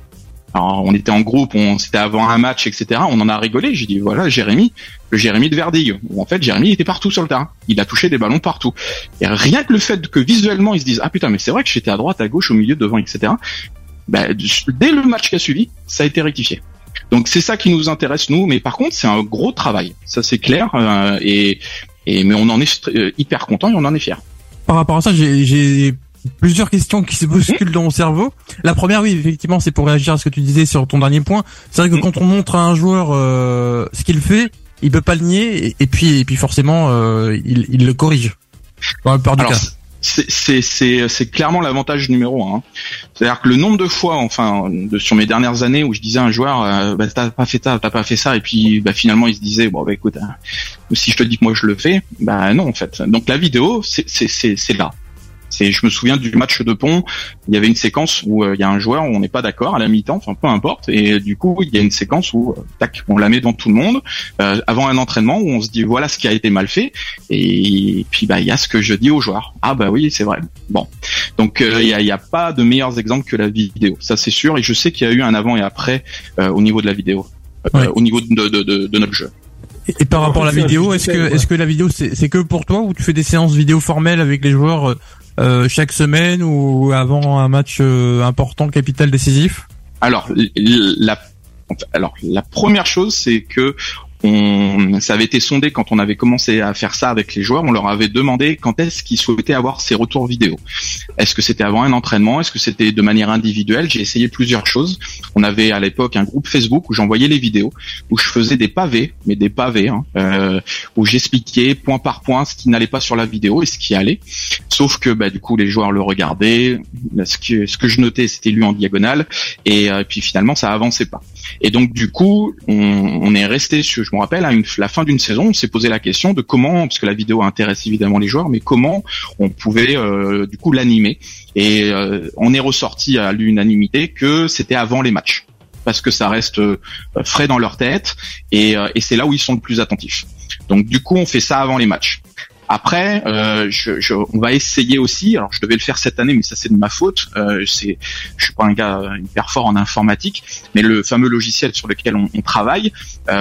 Alors, on était en groupe, on c'était avant un match, et cetera. On en a rigolé. J'ai dit voilà, Jérémy, le Jérémy de Verdille. Où en fait, Jérémy était partout sur le terrain. Il a touché des ballons partout. Et rien que le fait que visuellement ils se disent ah putain, mais c'est vrai que j'étais à droite, à gauche, au milieu, devant, et cetera. Ben, dès le match qui a suivi, ça a été rectifié. Donc c'est ça qui nous intéresse nous. Mais par contre, c'est un gros travail. Ça c'est clair. Euh, et et mais on en est hyper content et on en est fier. Par rapport à ça, j'ai, j'ai plusieurs questions qui se bousculent dans mon cerveau. La première, oui, effectivement, c'est pour réagir à ce que tu disais sur ton dernier point. C'est vrai que quand on montre à un joueur euh, ce qu'il fait, il peut pas le nier, et, et puis, et puis forcément, euh, il, il le corrige. Dans la plupart du Alors, cas. C'est, c'est, c'est, c'est clairement l'avantage numéro un. Hein. C'est-à-dire que le nombre de fois, enfin, de, sur mes dernières années où je disais à un joueur, euh, bah, t'as pas fait ça, t'as pas fait ça, et puis, bah, finalement, il se disait, bon, bah, écoute, hein, si je te dis que moi je le fais, bah, non, en fait. Donc, la vidéo, c'est, c'est, c'est, c'est là. C'est, je me souviens du match de Pont, il y avait une séquence où il euh, y a un joueur où on n'est pas d'accord à la mi-temps, enfin peu importe, et du coup il y a une séquence où euh, tac, on la met devant tout le monde euh, avant un entraînement où on se dit voilà ce qui a été mal fait, et, et puis bah il y a ce que je dis aux joueurs. Ah bah oui c'est vrai. Bon, donc il euh, y, a, y a pas de meilleurs exemples que la vidéo, ça c'est sûr, et je sais qu'il y a eu un avant et après euh, au niveau de la vidéo, euh, ouais. au niveau de, de, de, de notre jeu. Et par rapport à la vidéo, est-ce que est-ce que la vidéo c'est c'est que pour toi ou tu fais des séances vidéo formelles avec les joueurs euh, chaque semaine ou avant un match euh, important, capital, décisif? Alors la alors la première chose, c'est que on, ça avait été sondé quand on avait commencé à faire ça avec les joueurs. On leur avait demandé quand est-ce qu'ils souhaitaient avoir ces retours vidéo. Est-ce que c'était avant un entraînement? Est-ce que c'était de manière individuelle? J'ai essayé plusieurs choses. On avait à l'époque un groupe Facebook où j'envoyais les vidéos, où je faisais des pavés, mais des pavés, hein, euh, où j'expliquais point par point ce qui n'allait pas sur la vidéo et ce qui allait. Sauf que bah, du coup les joueurs le regardaient. Ce que, ce que je notais, c'était lu en diagonale, et euh, puis finalement ça avançait pas. Et donc du coup, on, on est resté sur, je me rappelle, à une, la fin d'une saison, on s'est posé la question de comment, parce que la vidéo intéresse évidemment les joueurs, mais comment on pouvait euh, du coup l'animer. Et euh, on est ressorti à l'unanimité que c'était avant les matchs, parce que ça reste euh, frais dans leur tête, et, euh, et c'est là où ils sont le plus attentifs. Donc du coup, on fait ça avant les matchs. Après, euh, je, je, on va essayer aussi. Alors, je devais le faire cette année, mais ça c'est de ma faute. Euh, c'est, je suis pas un gars hyper fort en informatique, mais le fameux logiciel sur lequel on, on travaille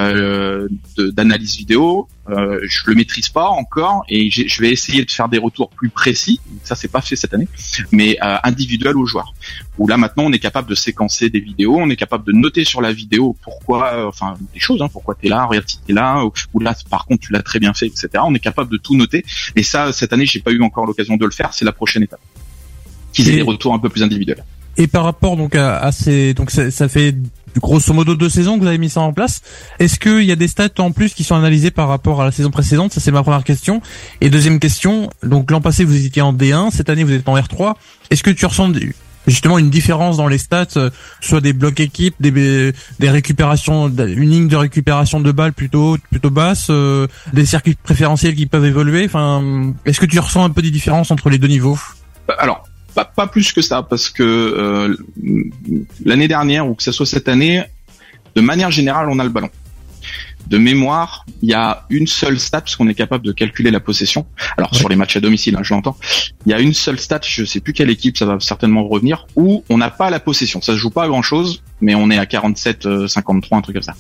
euh, de, d'analyse vidéo, euh, je le maîtrise pas encore, et j'ai, je vais essayer de faire des retours plus précis. Ça c'est pas fait cette année, mais euh, individuel aux joueurs. Où là maintenant, on est capable de séquencer des vidéos, on est capable de noter sur la vidéo pourquoi, euh, enfin des choses, hein, pourquoi t'es là, regarde si t'es là, ou, ou là par contre tu l'as très bien fait, et cetera. On est capable de tout noter. Et ça, cette année, j'ai pas eu encore l'occasion de le faire. C'est la prochaine étape. Qu'ils aient des retours un peu plus individuels. Et par rapport donc à, à ces, donc ça, ça fait grosso modo deux saisons que vous avez mis ça en place. Est-ce qu'il y a des stats en plus qui sont analysées par rapport à la saison précédente? Ça c'est ma première question. Et deuxième question, donc l'an passé vous étiez en D un, cette année vous êtes en R trois. Est-ce que tu ressens justement une différence dans les stats, soit des blocs équipes, des des récupérations, une ligne de récupération de balles plutôt plutôt basse, euh, des circuits préférentiels qui peuvent évoluer. Enfin, est-ce que tu ressens un peu des différences entre les deux niveaux? Alors, pas, pas plus que ça, parce que euh, l'année dernière ou que ce soit cette année, de manière générale, on a le ballon. De mémoire, il y a une seule stat, parce qu'on est capable de calculer la possession. Alors ouais. Sur les matchs à domicile, hein, je l'entends. Il y a une seule stat, je sais plus quelle équipe, ça va certainement revenir, où on n'a pas la possession. Ça se joue pas à grand chose, mais on est à quarante-sept cinquante-trois, un truc comme ça.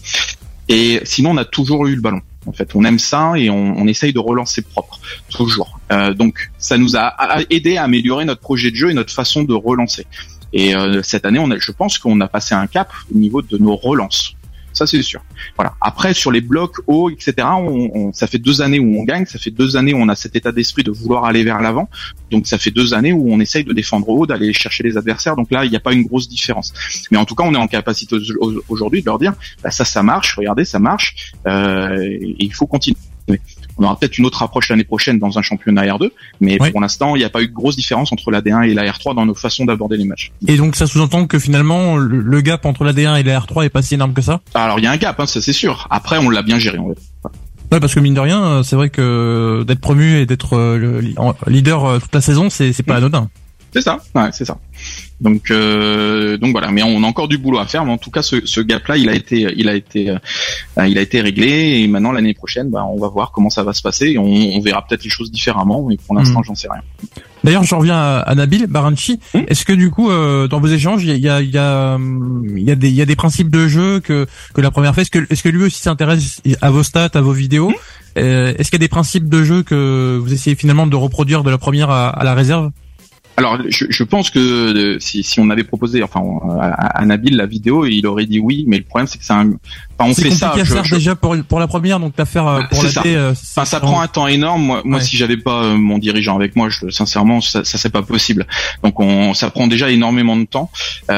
Et sinon, on a toujours eu le ballon. En fait, on aime ça et on, on essaye de relancer propre, toujours. Euh, donc, ça nous a aidé à améliorer notre projet de jeu et notre façon de relancer. Et euh, cette année, on a, je pense qu'on a passé un cap au niveau de nos relances. Ça c'est sûr. Voilà. Après sur les blocs hauts, et cetera. On, on, ça fait deux années où on gagne, ça fait deux années où on a cet état d'esprit de vouloir aller vers l'avant. Donc ça fait deux années où on essaye de défendre haut, d'aller chercher les adversaires. Donc là il n'y a pas une grosse différence. Mais en tout cas on est en capacité aujourd'hui de leur dire, bah, ça ça marche. Regardez ça marche. Euh, et il faut continuer. On aura peut-être une autre approche l'année prochaine dans un championnat R deux, mais oui. Pour l'instant, il n'y a pas eu de grosse différence entre la D un et la R trois dans nos façons d'aborder les matchs. Et donc, ça sous-entend que finalement, le gap entre la D un et la R trois est pas si énorme que ça? Alors, il y a un gap, hein, ça c'est sûr. Après, on l'a bien géré, en fait. Ouais, parce que mine de rien, c'est vrai que d'être promu et d'être le leader toute la saison, c'est, c'est pas mmh. anodin. C'est ça, ouais, c'est ça. Donc, euh, donc voilà. Mais on a encore du boulot à faire. Mais en tout cas, ce, ce gap-là, il a été, il a été, euh, il a été réglé. Et maintenant, l'année prochaine, bah, on va voir comment ça va se passer. Et on, on verra peut-être les choses différemment. Mais pour l'instant, mmh. j'en sais rien. D'ailleurs, je reviens à, à Nabil Baranchi. Mmh. Est-ce que du coup, euh, dans vos échanges, il y a, il y a, il y a des, il y a des principes de jeu que que la première fois. Est-ce que, est-ce que lui aussi s'intéresse à vos stats, à vos vidéos? Mmh. euh, Est-ce qu'il y a des principes de jeu que vous essayez finalement de reproduire de la première à, à la réserve? Alors, je, je pense que euh, si, si on avait proposé, enfin, à, à Nabil la vidéo, il aurait dit oui, mais le problème c'est que c'est un, enfin, on c'est fait ça. C'est compliqué à je, faire je... déjà pour pour la première, donc l'affaire pour la D. Euh, enfin, ça prend un temps énorme. Moi, moi, ouais. Si j'avais pas euh, mon dirigeant avec moi, je, sincèrement, ça, ça c'est pas possible. Donc, on, ça prend déjà énormément de temps.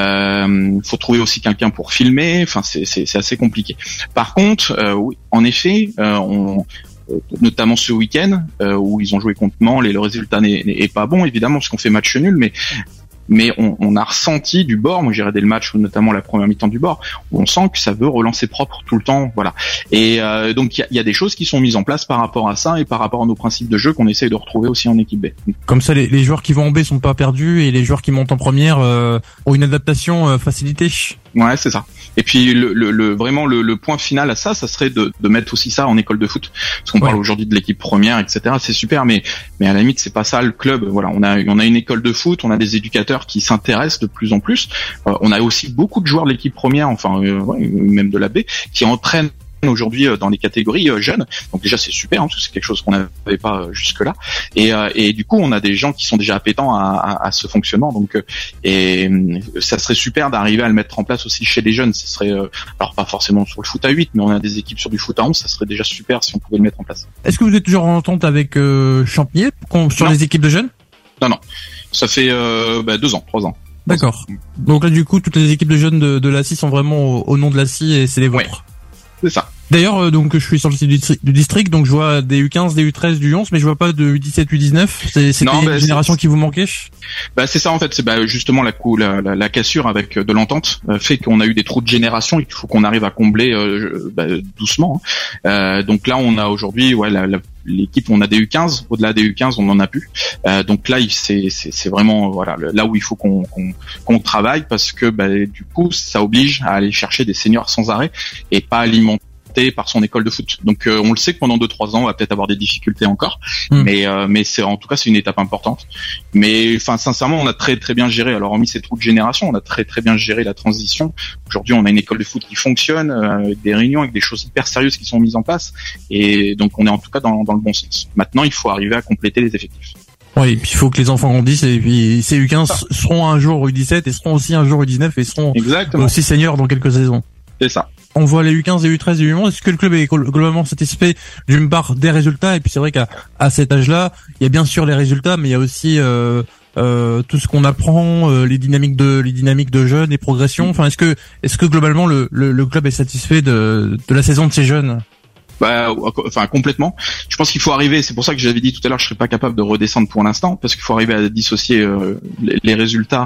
Euh, faut trouver aussi quelqu'un pour filmer. Enfin, c'est, c'est, c'est assez compliqué. Par contre, euh, oui, en effet, euh, on notamment ce week-end euh, où ils ont joué contre Mansle et le résultat n'est, n'est pas bon évidemment parce qu'on fait match nul, mais mais on, on a ressenti du bord, moi j'ai regardé le match, notamment la première mi-temps du bord, où on sent que ça veut relancer propre tout le temps, voilà. Et euh, donc il y a, y a des choses qui sont mises en place par rapport à ça et par rapport à nos principes de jeu qu'on essaye de retrouver aussi en équipe B. Comme ça, les, les joueurs qui vont en B sont pas perdus et les joueurs qui montent en première euh, ont une adaptation euh, facilitée. Ouais, c'est ça. Et puis le, le, le vraiment le, le point final à ça, ça serait de, de mettre aussi ça en école de foot, parce qu'on ouais. parle aujourd'hui de l'équipe première, et cetera. C'est super, mais mais à la limite c'est pas ça le club. Voilà, on a on a une école de foot, on a des éducateurs qui s'intéressent de plus en plus. Euh, on a aussi beaucoup de joueurs de l'équipe première, enfin euh, ouais, même de la B, qui entraînent aujourd'hui dans les catégories jeunes. Donc déjà c'est super, hein, parce que c'est quelque chose qu'on n'avait pas jusque là. Et, et du coup on a des gens qui sont déjà appétents à, à, à ce fonctionnement. Donc et ça serait super d'arriver à le mettre en place aussi chez les jeunes. Ce serait alors pas forcément sur le foot à huit, mais on a des équipes sur du foot à onze. Ça serait déjà super si on pouvait le mettre en place. Est-ce que vous êtes toujours en entente avec euh, Champnier sur non. les équipes de jeunes? Non non, ça fait euh, bah, deux ans, trois ans. D'accord. Donc là du coup toutes les équipes de jeunes de, de l'A C I sont vraiment au, au nom de l'A C I et c'est les vôtres. Ouais. C'est ça. D'ailleurs, euh, donc je suis sur le site du, du district, donc je vois des U quinze, des U treize, du onze, mais je vois pas de U dix-sept, U dix-neuf. C'est c'était bah, une génération qui vous manquait. Bah c'est ça en fait. C'est bah, justement la, coup, la, la, la cassure avec de l'entente euh, fait qu'on a eu des trous de génération et qu'il faut qu'on arrive à combler euh, bah, doucement. Hein. Euh, donc là, on a aujourd'hui, ouais, la, la, l'équipe, on a des U quinze. Au-delà des U quinze, on en a plus. Euh, donc là, c'est, c'est, c'est vraiment voilà là où il faut qu'on, qu'on, qu'on travaille parce que bah, du coup, ça oblige à aller chercher des seniors sans arrêt et pas alimenter par son école de foot. Donc euh, on le sait que pendant deux trois ans on va peut-être avoir des difficultés encore, mmh. mais euh, mais c'est en tout cas c'est une étape importante. Mais enfin sincèrement on a très très bien géré. Alors hormis ces trous de génération, on a très très bien géré la transition. Aujourd'hui on a une école de foot qui fonctionne euh, avec des réunions, avec des choses hyper sérieuses qui sont mises en place et donc on est en tout cas dans dans le bon sens. Maintenant il faut arriver à compléter les effectifs. Oui, puis il faut que les enfants grandissent et puis ces U quinze seront un jour U dix-sept et seront aussi un jour U dix-neuf et seront Exactement. aussi seniors dans quelques saisons. C'est ça. On voit les U quinze, les U treize et U onze. Est-ce que le club est globalement satisfait d'une part des résultats? Et puis c'est vrai qu'à à cet âge-là, il y a bien sûr les résultats, mais il y a aussi euh, euh, tout ce qu'on apprend, euh, les dynamiques de les dynamiques de jeunes, les progressions. Enfin, est-ce que est-ce que globalement le, le, le club est satisfait de de la saison de ces jeunes? Bah, enfin complètement. Je pense qu'il faut arriver. C'est pour ça que j'avais dit tout à l'heure, je serais pas capable de redescendre pour l'instant, parce qu'il faut arriver à dissocier euh, les, les résultats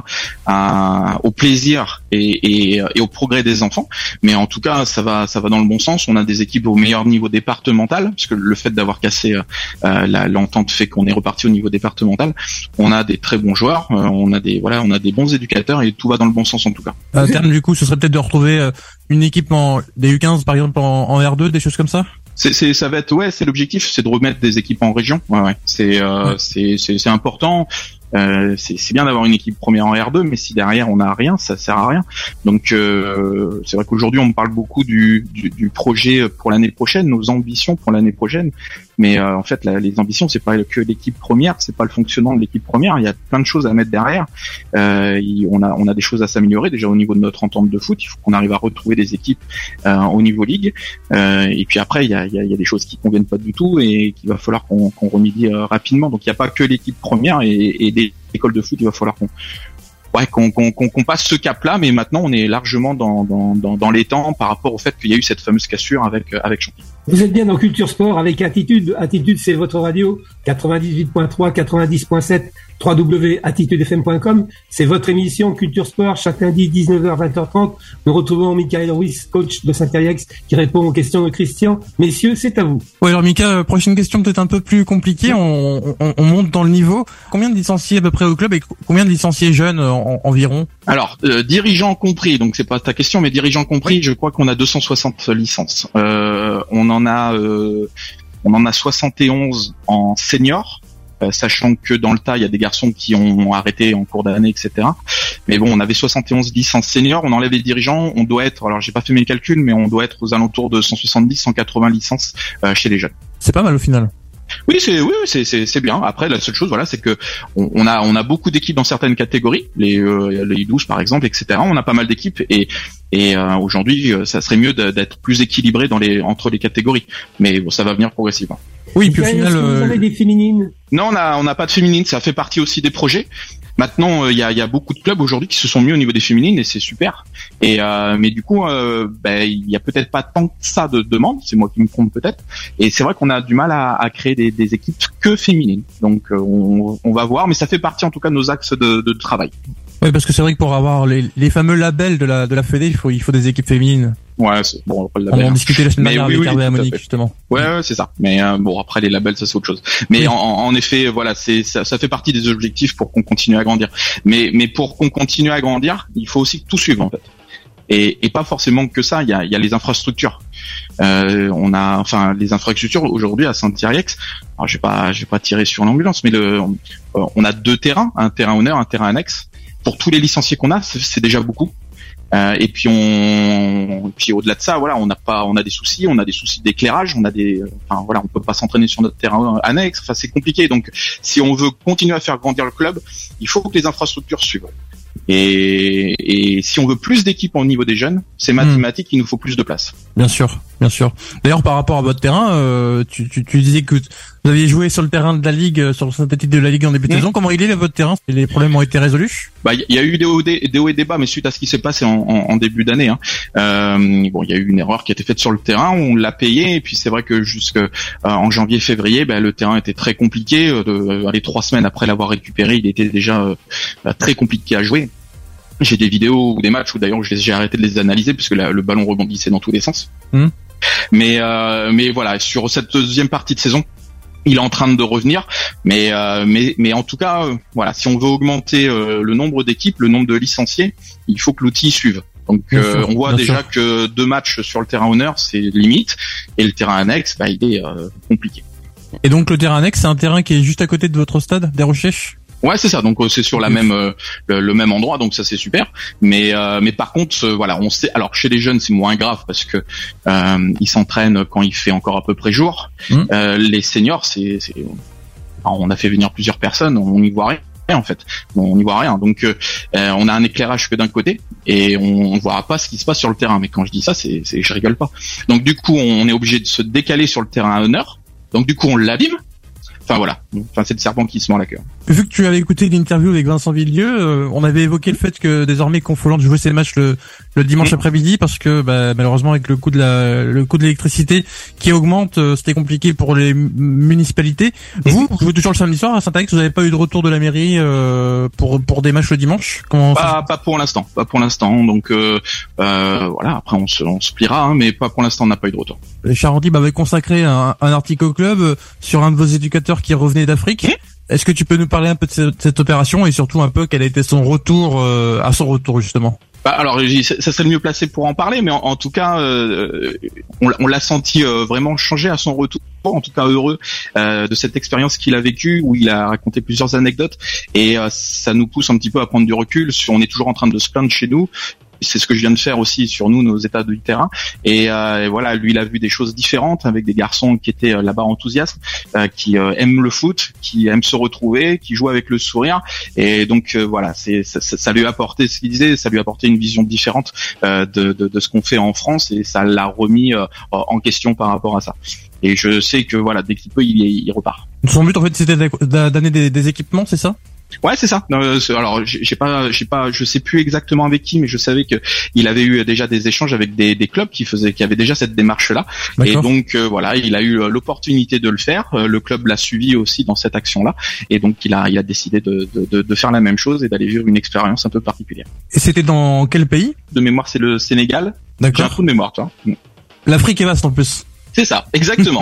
à, au plaisir et, et, et au progrès des enfants. Mais en tout cas, ça va, ça va dans le bon sens. On a des équipes au meilleur niveau départemental, parce que le fait d'avoir cassé euh, la, l'entente fait qu'on est reparti au niveau départemental. On a des très bons joueurs, euh, on a des voilà, on a des bons éducateurs et tout va dans le bon sens en tout cas. À terme, du coup, ce serait peut-être de retrouver euh, une équipe en des U quinze par exemple en, en R deux, des choses comme ça. C'est, c'est, ça va être, ouais, c'est l'objectif, c'est de remettre des équipes en région. Ouais, ouais. C'est, euh, ouais. c'est, c'est, c'est important. Euh, c'est, c'est bien d'avoir une équipe première en R deux, mais si derrière on n'a rien, ça sert à rien. Donc, euh, c'est vrai qu'aujourd'hui on me parle beaucoup du, du, du projet pour l'année prochaine, nos ambitions pour l'année prochaine. Mais euh, en fait, la, les ambitions, c'est pas que l'équipe première, c'est pas le fonctionnement de l'équipe première. Il y a plein de choses à mettre derrière. Euh, il, on a, on a des choses à s'améliorer déjà au niveau de notre entente de foot. Il faut qu'on arrive à retrouver des équipes euh, au niveau ligue. Euh, et puis après, il y a, il y a, il y a des choses qui conviennent pas du tout et qu'il va falloir qu'on, qu'on remédie euh, rapidement. Donc, il n'y a pas que l'équipe première et, et des écoles de foot. Il va falloir qu'on Ouais, qu'on, qu'on, qu'on passe ce cap-là, mais maintenant on est largement dans, dans, dans, dans les temps par rapport au fait qu'il y a eu cette fameuse cassure avec, avec Champy. Vous êtes bien dans Culture Sport avec Attitude. Attitude, c'est votre radio, quatre-vingt-dix-huit point trois, quatre-vingt-dix point sept, w w w point attitude f m point com. C'est votre émission Culture Sport, chaque lundi, dix-neuf heures, vingt heures trente. Nous retrouvons Michael Ruiz, coach de Saint-Iriex, qui répond aux questions de Christian. Messieurs, c'est à vous. Oui, alors Mika, prochaine question peut-être un peu plus compliquée. On, on, on monte dans le niveau. Combien de licenciés à peu près au club et combien de licenciés jeunes en, environ? Alors, euh, dirigeants compris, donc c'est pas ta question, mais dirigeants compris, je crois qu'on a deux cent soixante licences. Euh, on en a, euh, on en a soixante et onze en senior. Euh, sachant que dans le tas, il y a des garçons qui ont arrêté en cours d'année, et cetera. Mais bon, on avait soixante et onze licences seniors, on enlève les dirigeants, on doit être, alors j'ai pas fait mes calculs, mais on doit être aux alentours de cent soixante-dix, cent quatre-vingts licences euh, chez les jeunes. C'est pas mal au final. Oui, c'est oui, c'est c'est c'est bien. Après, la seule chose, voilà, c'est que on, on a on a beaucoup d'équipes dans certaines catégories, les euh, les douze par exemple, et cetera. On a pas mal d'équipes et et euh, aujourd'hui, ça serait mieux d'être plus équilibré dans les entre les catégories. Mais bon, ça va venir progressivement. Oui, puis au final, est-ce que vous avez des féminines? Non, on a on n'a pas de féminines. Ça fait partie aussi des projets. Maintenant, il euh, y, a, y a beaucoup de clubs aujourd'hui qui se sont mis au niveau des féminines et c'est super. Et euh, mais du coup, euh, ben il y a peut-être pas tant que ça de demandes. C'est moi qui me trompe peut-être. Et c'est vrai qu'on a du mal à, à créer des, des équipes que féminines. Donc euh, on, on va voir, mais ça fait partie en tout cas de nos axes de, de travail. Oui, parce que c'est vrai que pour avoir les, les fameux labels de la de la Fédé, il faut il faut des équipes féminines. Ouais, c'est bon. Après, le label, on en discutait la semaine dernière avec Hervé et Monique justement. Ouais, ouais, c'est ça. Mais euh, bon, après les labels, ça c'est autre chose. Mais oui. en, en effet, voilà, c'est ça, ça fait partie des objectifs pour qu'on continue à grandir. Mais mais pour qu'on continue à grandir, il faut aussi tout suivre en fait. Et, et pas forcément que ça. Il y a il y a les infrastructures. Euh, on a enfin les infrastructures aujourd'hui à Saint-Iriex. Alors je vais pas je vais pas tirer sur l'ambulance, mais le on a deux terrains, un terrain honneur, un terrain annexe. Pour tous les licenciés qu'on a, c'est, c'est déjà beaucoup. Euh, et puis on, et puis au-delà de ça, voilà, on n'a pas, on a des soucis, on a des soucis d'éclairage, on a des, enfin voilà, on peut pas s'entraîner sur notre terrain annexe. Enfin, c'est compliqué. Donc, si on veut continuer à faire grandir le club, il faut que les infrastructures suivent. Et, et si on veut plus d'équipes au niveau des jeunes, c'est mathématique, mmh. il nous faut plus de place. Bien sûr, bien sûr. D'ailleurs, par rapport à votre terrain, euh, tu, tu, tu disais que vous aviez joué sur le terrain de la Ligue, sur le synthétique de la Ligue en début de mmh. saison. Comment il est là, votre terrain? Les problèmes ont été résolus? Bah, il y a eu des hauts, des, des hauts et des bas, mais suite à ce qui s'est passé en, en, en début d'année, hein, euh, bon, il y a eu une erreur qui a été faite sur le terrain, on l'a payé, et puis c'est vrai que jusque euh, en janvier-février, bah, le terrain était très compliqué. Euh, de, les trois semaines après l'avoir récupéré, il était déjà euh, très compliqué à jouer. J'ai des vidéos ou des matchs où d'ailleurs j'ai arrêté de les analyser parce que la, le ballon rebondissait dans tous les sens. Mmh. Mais euh, mais voilà, sur cette deuxième partie de saison, il est en train de revenir. Mais euh, mais mais en tout cas, euh, voilà, si on veut augmenter euh, le nombre d'équipes, le nombre de licenciés, il faut que l'outil suive. Donc euh, sûr, on voit déjà sûr. que deux matchs sur le terrain honneur, c'est limite, et le terrain annexe, bah, il est euh, compliqué. Et donc le terrain annexe, c'est un terrain qui est juste à côté de votre stade, des Rochers? Ouais, c'est ça. Donc c'est sur la même euh, le, le même endroit, donc ça c'est super. Mais euh, mais par contre, euh, voilà, on sait. Alors chez les jeunes, c'est moins grave parce que euh, ils s'entraînent quand il fait encore à peu près jour. Mmh. Euh, les seniors, c'est, c'est on a fait venir plusieurs personnes, on n'y voit rien en fait. On n'y voit rien. Donc euh, on a un éclairage que d'un côté et on, on voit pas ce qui se passe sur le terrain. Mais quand je dis ça, c'est, c'est je rigole pas. Donc du coup, on est obligé de se décaler sur le terrain à honneur. Donc du coup, on l'abîme. Enfin voilà, enfin c'est le serpent qui se mord la queue. Vu que tu avais écouté l'interview avec Vincent Villieu, euh, on avait évoqué le fait que désormais Confolens jouait ses matchs le, le dimanche mmh. après-midi parce que bah, malheureusement avec le coût de la le coût de l'électricité qui augmente, euh, c'était compliqué pour les municipalités. Mmh. Vous, vous jouez toujours le samedi soir à Saint-Alex, vous n'avez pas eu de retour de la mairie euh, pour pour des matchs le dimanche? Comment pas, pas pour l'instant, pas pour l'instant. Donc euh, euh, voilà, après on se on se pliera, hein, mais pas pour l'instant, on n'a pas eu de retour. Les Charentibes avaient consacré un, un article au club sur un de vos éducateurs qui revenait d'Afrique. Mmh. Est-ce que tu peux nous parler un peu de cette, cette opération et surtout un peu quel a été son retour euh, à son retour justement? Bah alors ça serait le mieux placé pour en parler, mais en, en tout cas euh, on, on l'a senti euh, vraiment changer à son retour, en tout cas heureux euh, de cette expérience qu'il a vécue où il a raconté plusieurs anecdotes et euh, ça nous pousse un petit peu à prendre du recul. On est toujours en train de se plaindre chez nous. C'est ce que je viens de faire aussi sur nous, nos états du terrain. Et, euh, et voilà, lui, il a vu des choses différentes avec des garçons qui étaient euh, là-bas enthousiastes, euh, qui euh, aiment le foot, qui aiment se retrouver, qui jouent avec le sourire. Et donc euh, voilà, c'est ça, ça lui a apporté ce qu'il disait, ça lui a apporté une vision différente euh, de, de, de ce qu'on fait en France et ça l'a remis euh, en question par rapport à ça. Et je sais que voilà, dès qu'il peut, il, il repart. Son but en fait, c'était d'amener des, des équipements, c'est ça? Ouais, c'est ça. Euh, alors, j'ai pas, j'ai pas, je sais plus exactement avec qui, mais je savais que il avait eu déjà des échanges avec des, des clubs qui faisaient, qui avaient déjà cette démarche-là. D'accord. Et donc euh, voilà, il a eu l'opportunité de le faire. Le club l'a suivi aussi dans cette action-là, et donc il a, il a décidé de, de, de faire la même chose et d'aller vivre une expérience un peu particulière. Et c'était dans quel pays? De mémoire, c'est le Sénégal. D'accord. J'ai un trou de mémoire, toi. L'Afrique est vaste en plus. C'est ça, exactement.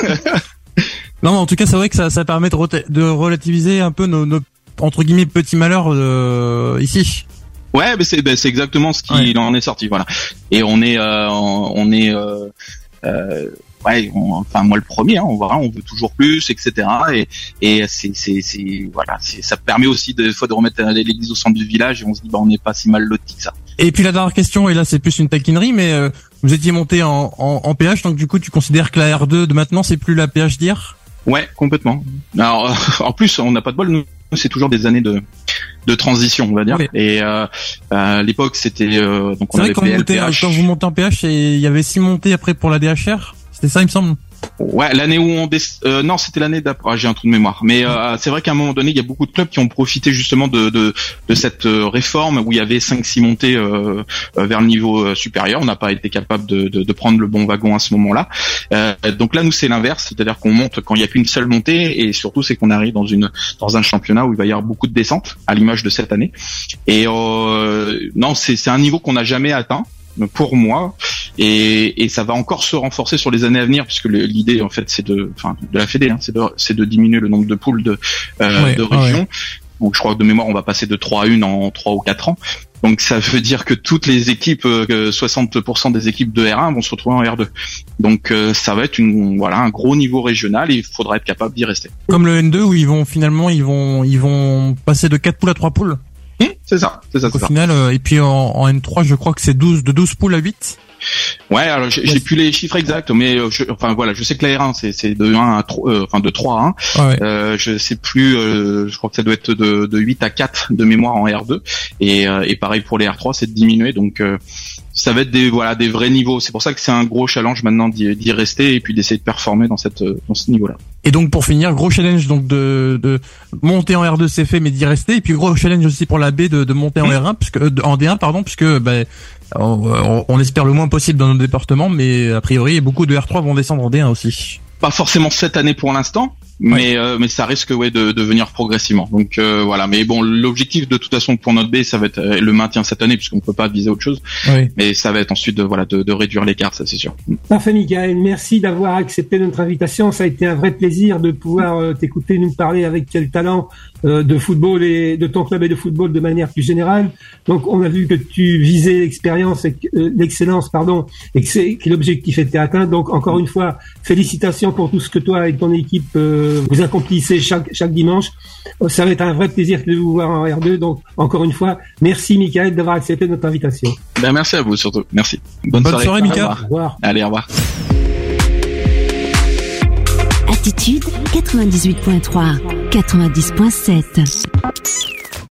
Non, en tout cas, c'est vrai que ça, ça permet de, re- de relativiser un peu nos, nos entre guillemets petits malheurs euh, ici. Ouais, mais c'est, ben, c'est exactement ce qui ouais. en est sorti, voilà. Et on est, euh, on est, euh, euh, ouais, on, enfin moi le premier, hein, on voit, on veut toujours plus, et cetera. Et, et c'est, c'est, c'est, voilà, c'est, ça permet aussi des fois de remettre l'église au centre du village et on se dit bah on n'est pas si mal loti que ça. Et puis la dernière question, et là c'est plus une taquinerie, mais euh, vous étiez monté en, en, en P H, donc du coup tu considères que la R deux de maintenant c'est plus la P H d'hier? Ouais, complètement. Alors euh, en plus on n'a pas de bol, nous c'est toujours des années de de transition, on va dire. Oui. Et euh, à l'époque c'était euh, donc on c'est avait vrai, fait quand, quand vous montez en P H, il y avait six montées après pour la D H R. C'était ça, il me semble. Ouais, l'année où on dé... euh, non, c'était l'année d'après. Ah, j'ai un trou de mémoire. Mais euh, c'est vrai qu'à un moment donné, il y a beaucoup de clubs qui ont profité justement de de, de cette euh, réforme où il y avait cinq six montées euh, euh, vers le niveau euh, supérieur. On n'a pas été capable de, de de prendre le bon wagon à ce moment-là. Euh, donc là, nous, c'est l'inverse, c'est-à-dire qu'on monte quand il y a qu'une seule montée et surtout c'est qu'on arrive dans une dans un championnat où il va y avoir beaucoup de descentes, à l'image de cette année. Et euh, non, c'est c'est un niveau qu'on n'a jamais atteint pour moi, et, et ça va encore se renforcer sur les années à venir puisque le, l'idée en fait c'est de, enfin de la Fédé, hein, c'est de, c'est de diminuer le nombre de poules de, euh, ouais, de régions. Ouais. Donc je crois que de mémoire on va passer de trois à une en trois ou quatre ans. Donc ça veut dire que toutes les équipes, euh, soixante pour cent des équipes de R un vont se retrouver en R deux. Donc euh, ça va être une, voilà, un gros niveau régional et il faudra être capable d'y rester. Comme le N deux où ils vont finalement ils vont ils vont passer de quatre poules à trois poules. Mmh, c'est C'est ça, c'est ça. Donc, c'est au ça. final, euh, et puis en, en N trois, je crois que c'est douze, de douze poules à huit. Ouais, alors j'ai, j'ai plus les chiffres exacts, mais euh, je, enfin voilà, je sais que la R un c'est, c'est de un à trois, euh, enfin de trois à un. Ah ouais. Euh, je sais plus, euh, je crois que ça doit être de, de huit à quatre de mémoire en R deux, et, euh, et pareil pour les R trois, c'est de diminuer, donc euh, ça va être des voilà des vrais niveaux. C'est pour ça que c'est un gros challenge maintenant d'y, d'y rester et puis d'essayer de performer dans cette dans ce niveau-là. Et donc pour finir, gros challenge donc de, de monter en R deux c'est fait, mais d'y rester. Et puis gros challenge aussi pour la B de, de monter en R un, puisque euh, en D un pardon, puisque ben on, on espère le moins possible dans nos départements, mais a priori beaucoup de R trois vont descendre en D un aussi. Pas forcément cette année pour l'instant, mais ouais. euh, mais ça risque ouais de, de venir progressivement. Donc euh, voilà, mais bon, l'objectif de toute façon pour notre B, ça va être euh, le maintien cette année puisqu'on peut pas viser autre chose. Oui. Mais ça va être ensuite de voilà de, de réduire l'écart, ça c'est sûr. Parfait, Michael. Merci d'avoir accepté notre invitation. Ça a été un vrai plaisir de pouvoir euh, t'écouter nous parler avec quel talent euh, de football et de ton club et de football de manière plus générale. Donc on a vu que tu visais l'expérience et euh, l'excellence, pardon, et que, c'est, que l'objectif était atteint. Donc encore une fois, félicitations pour tout ce que toi et ton équipe euh, vous accomplissez chaque chaque dimanche. Ça va être un vrai plaisir de vous voir en R deux. Donc encore une fois, merci Michael d'avoir accepté notre invitation. Ben merci à vous surtout. Merci. Bonne, Bonne soirée, soirée Mika. Au revoir. Allez, au revoir. Attitude quatre-vingt-dix-huit point trois, quatre-vingt-dix point sept.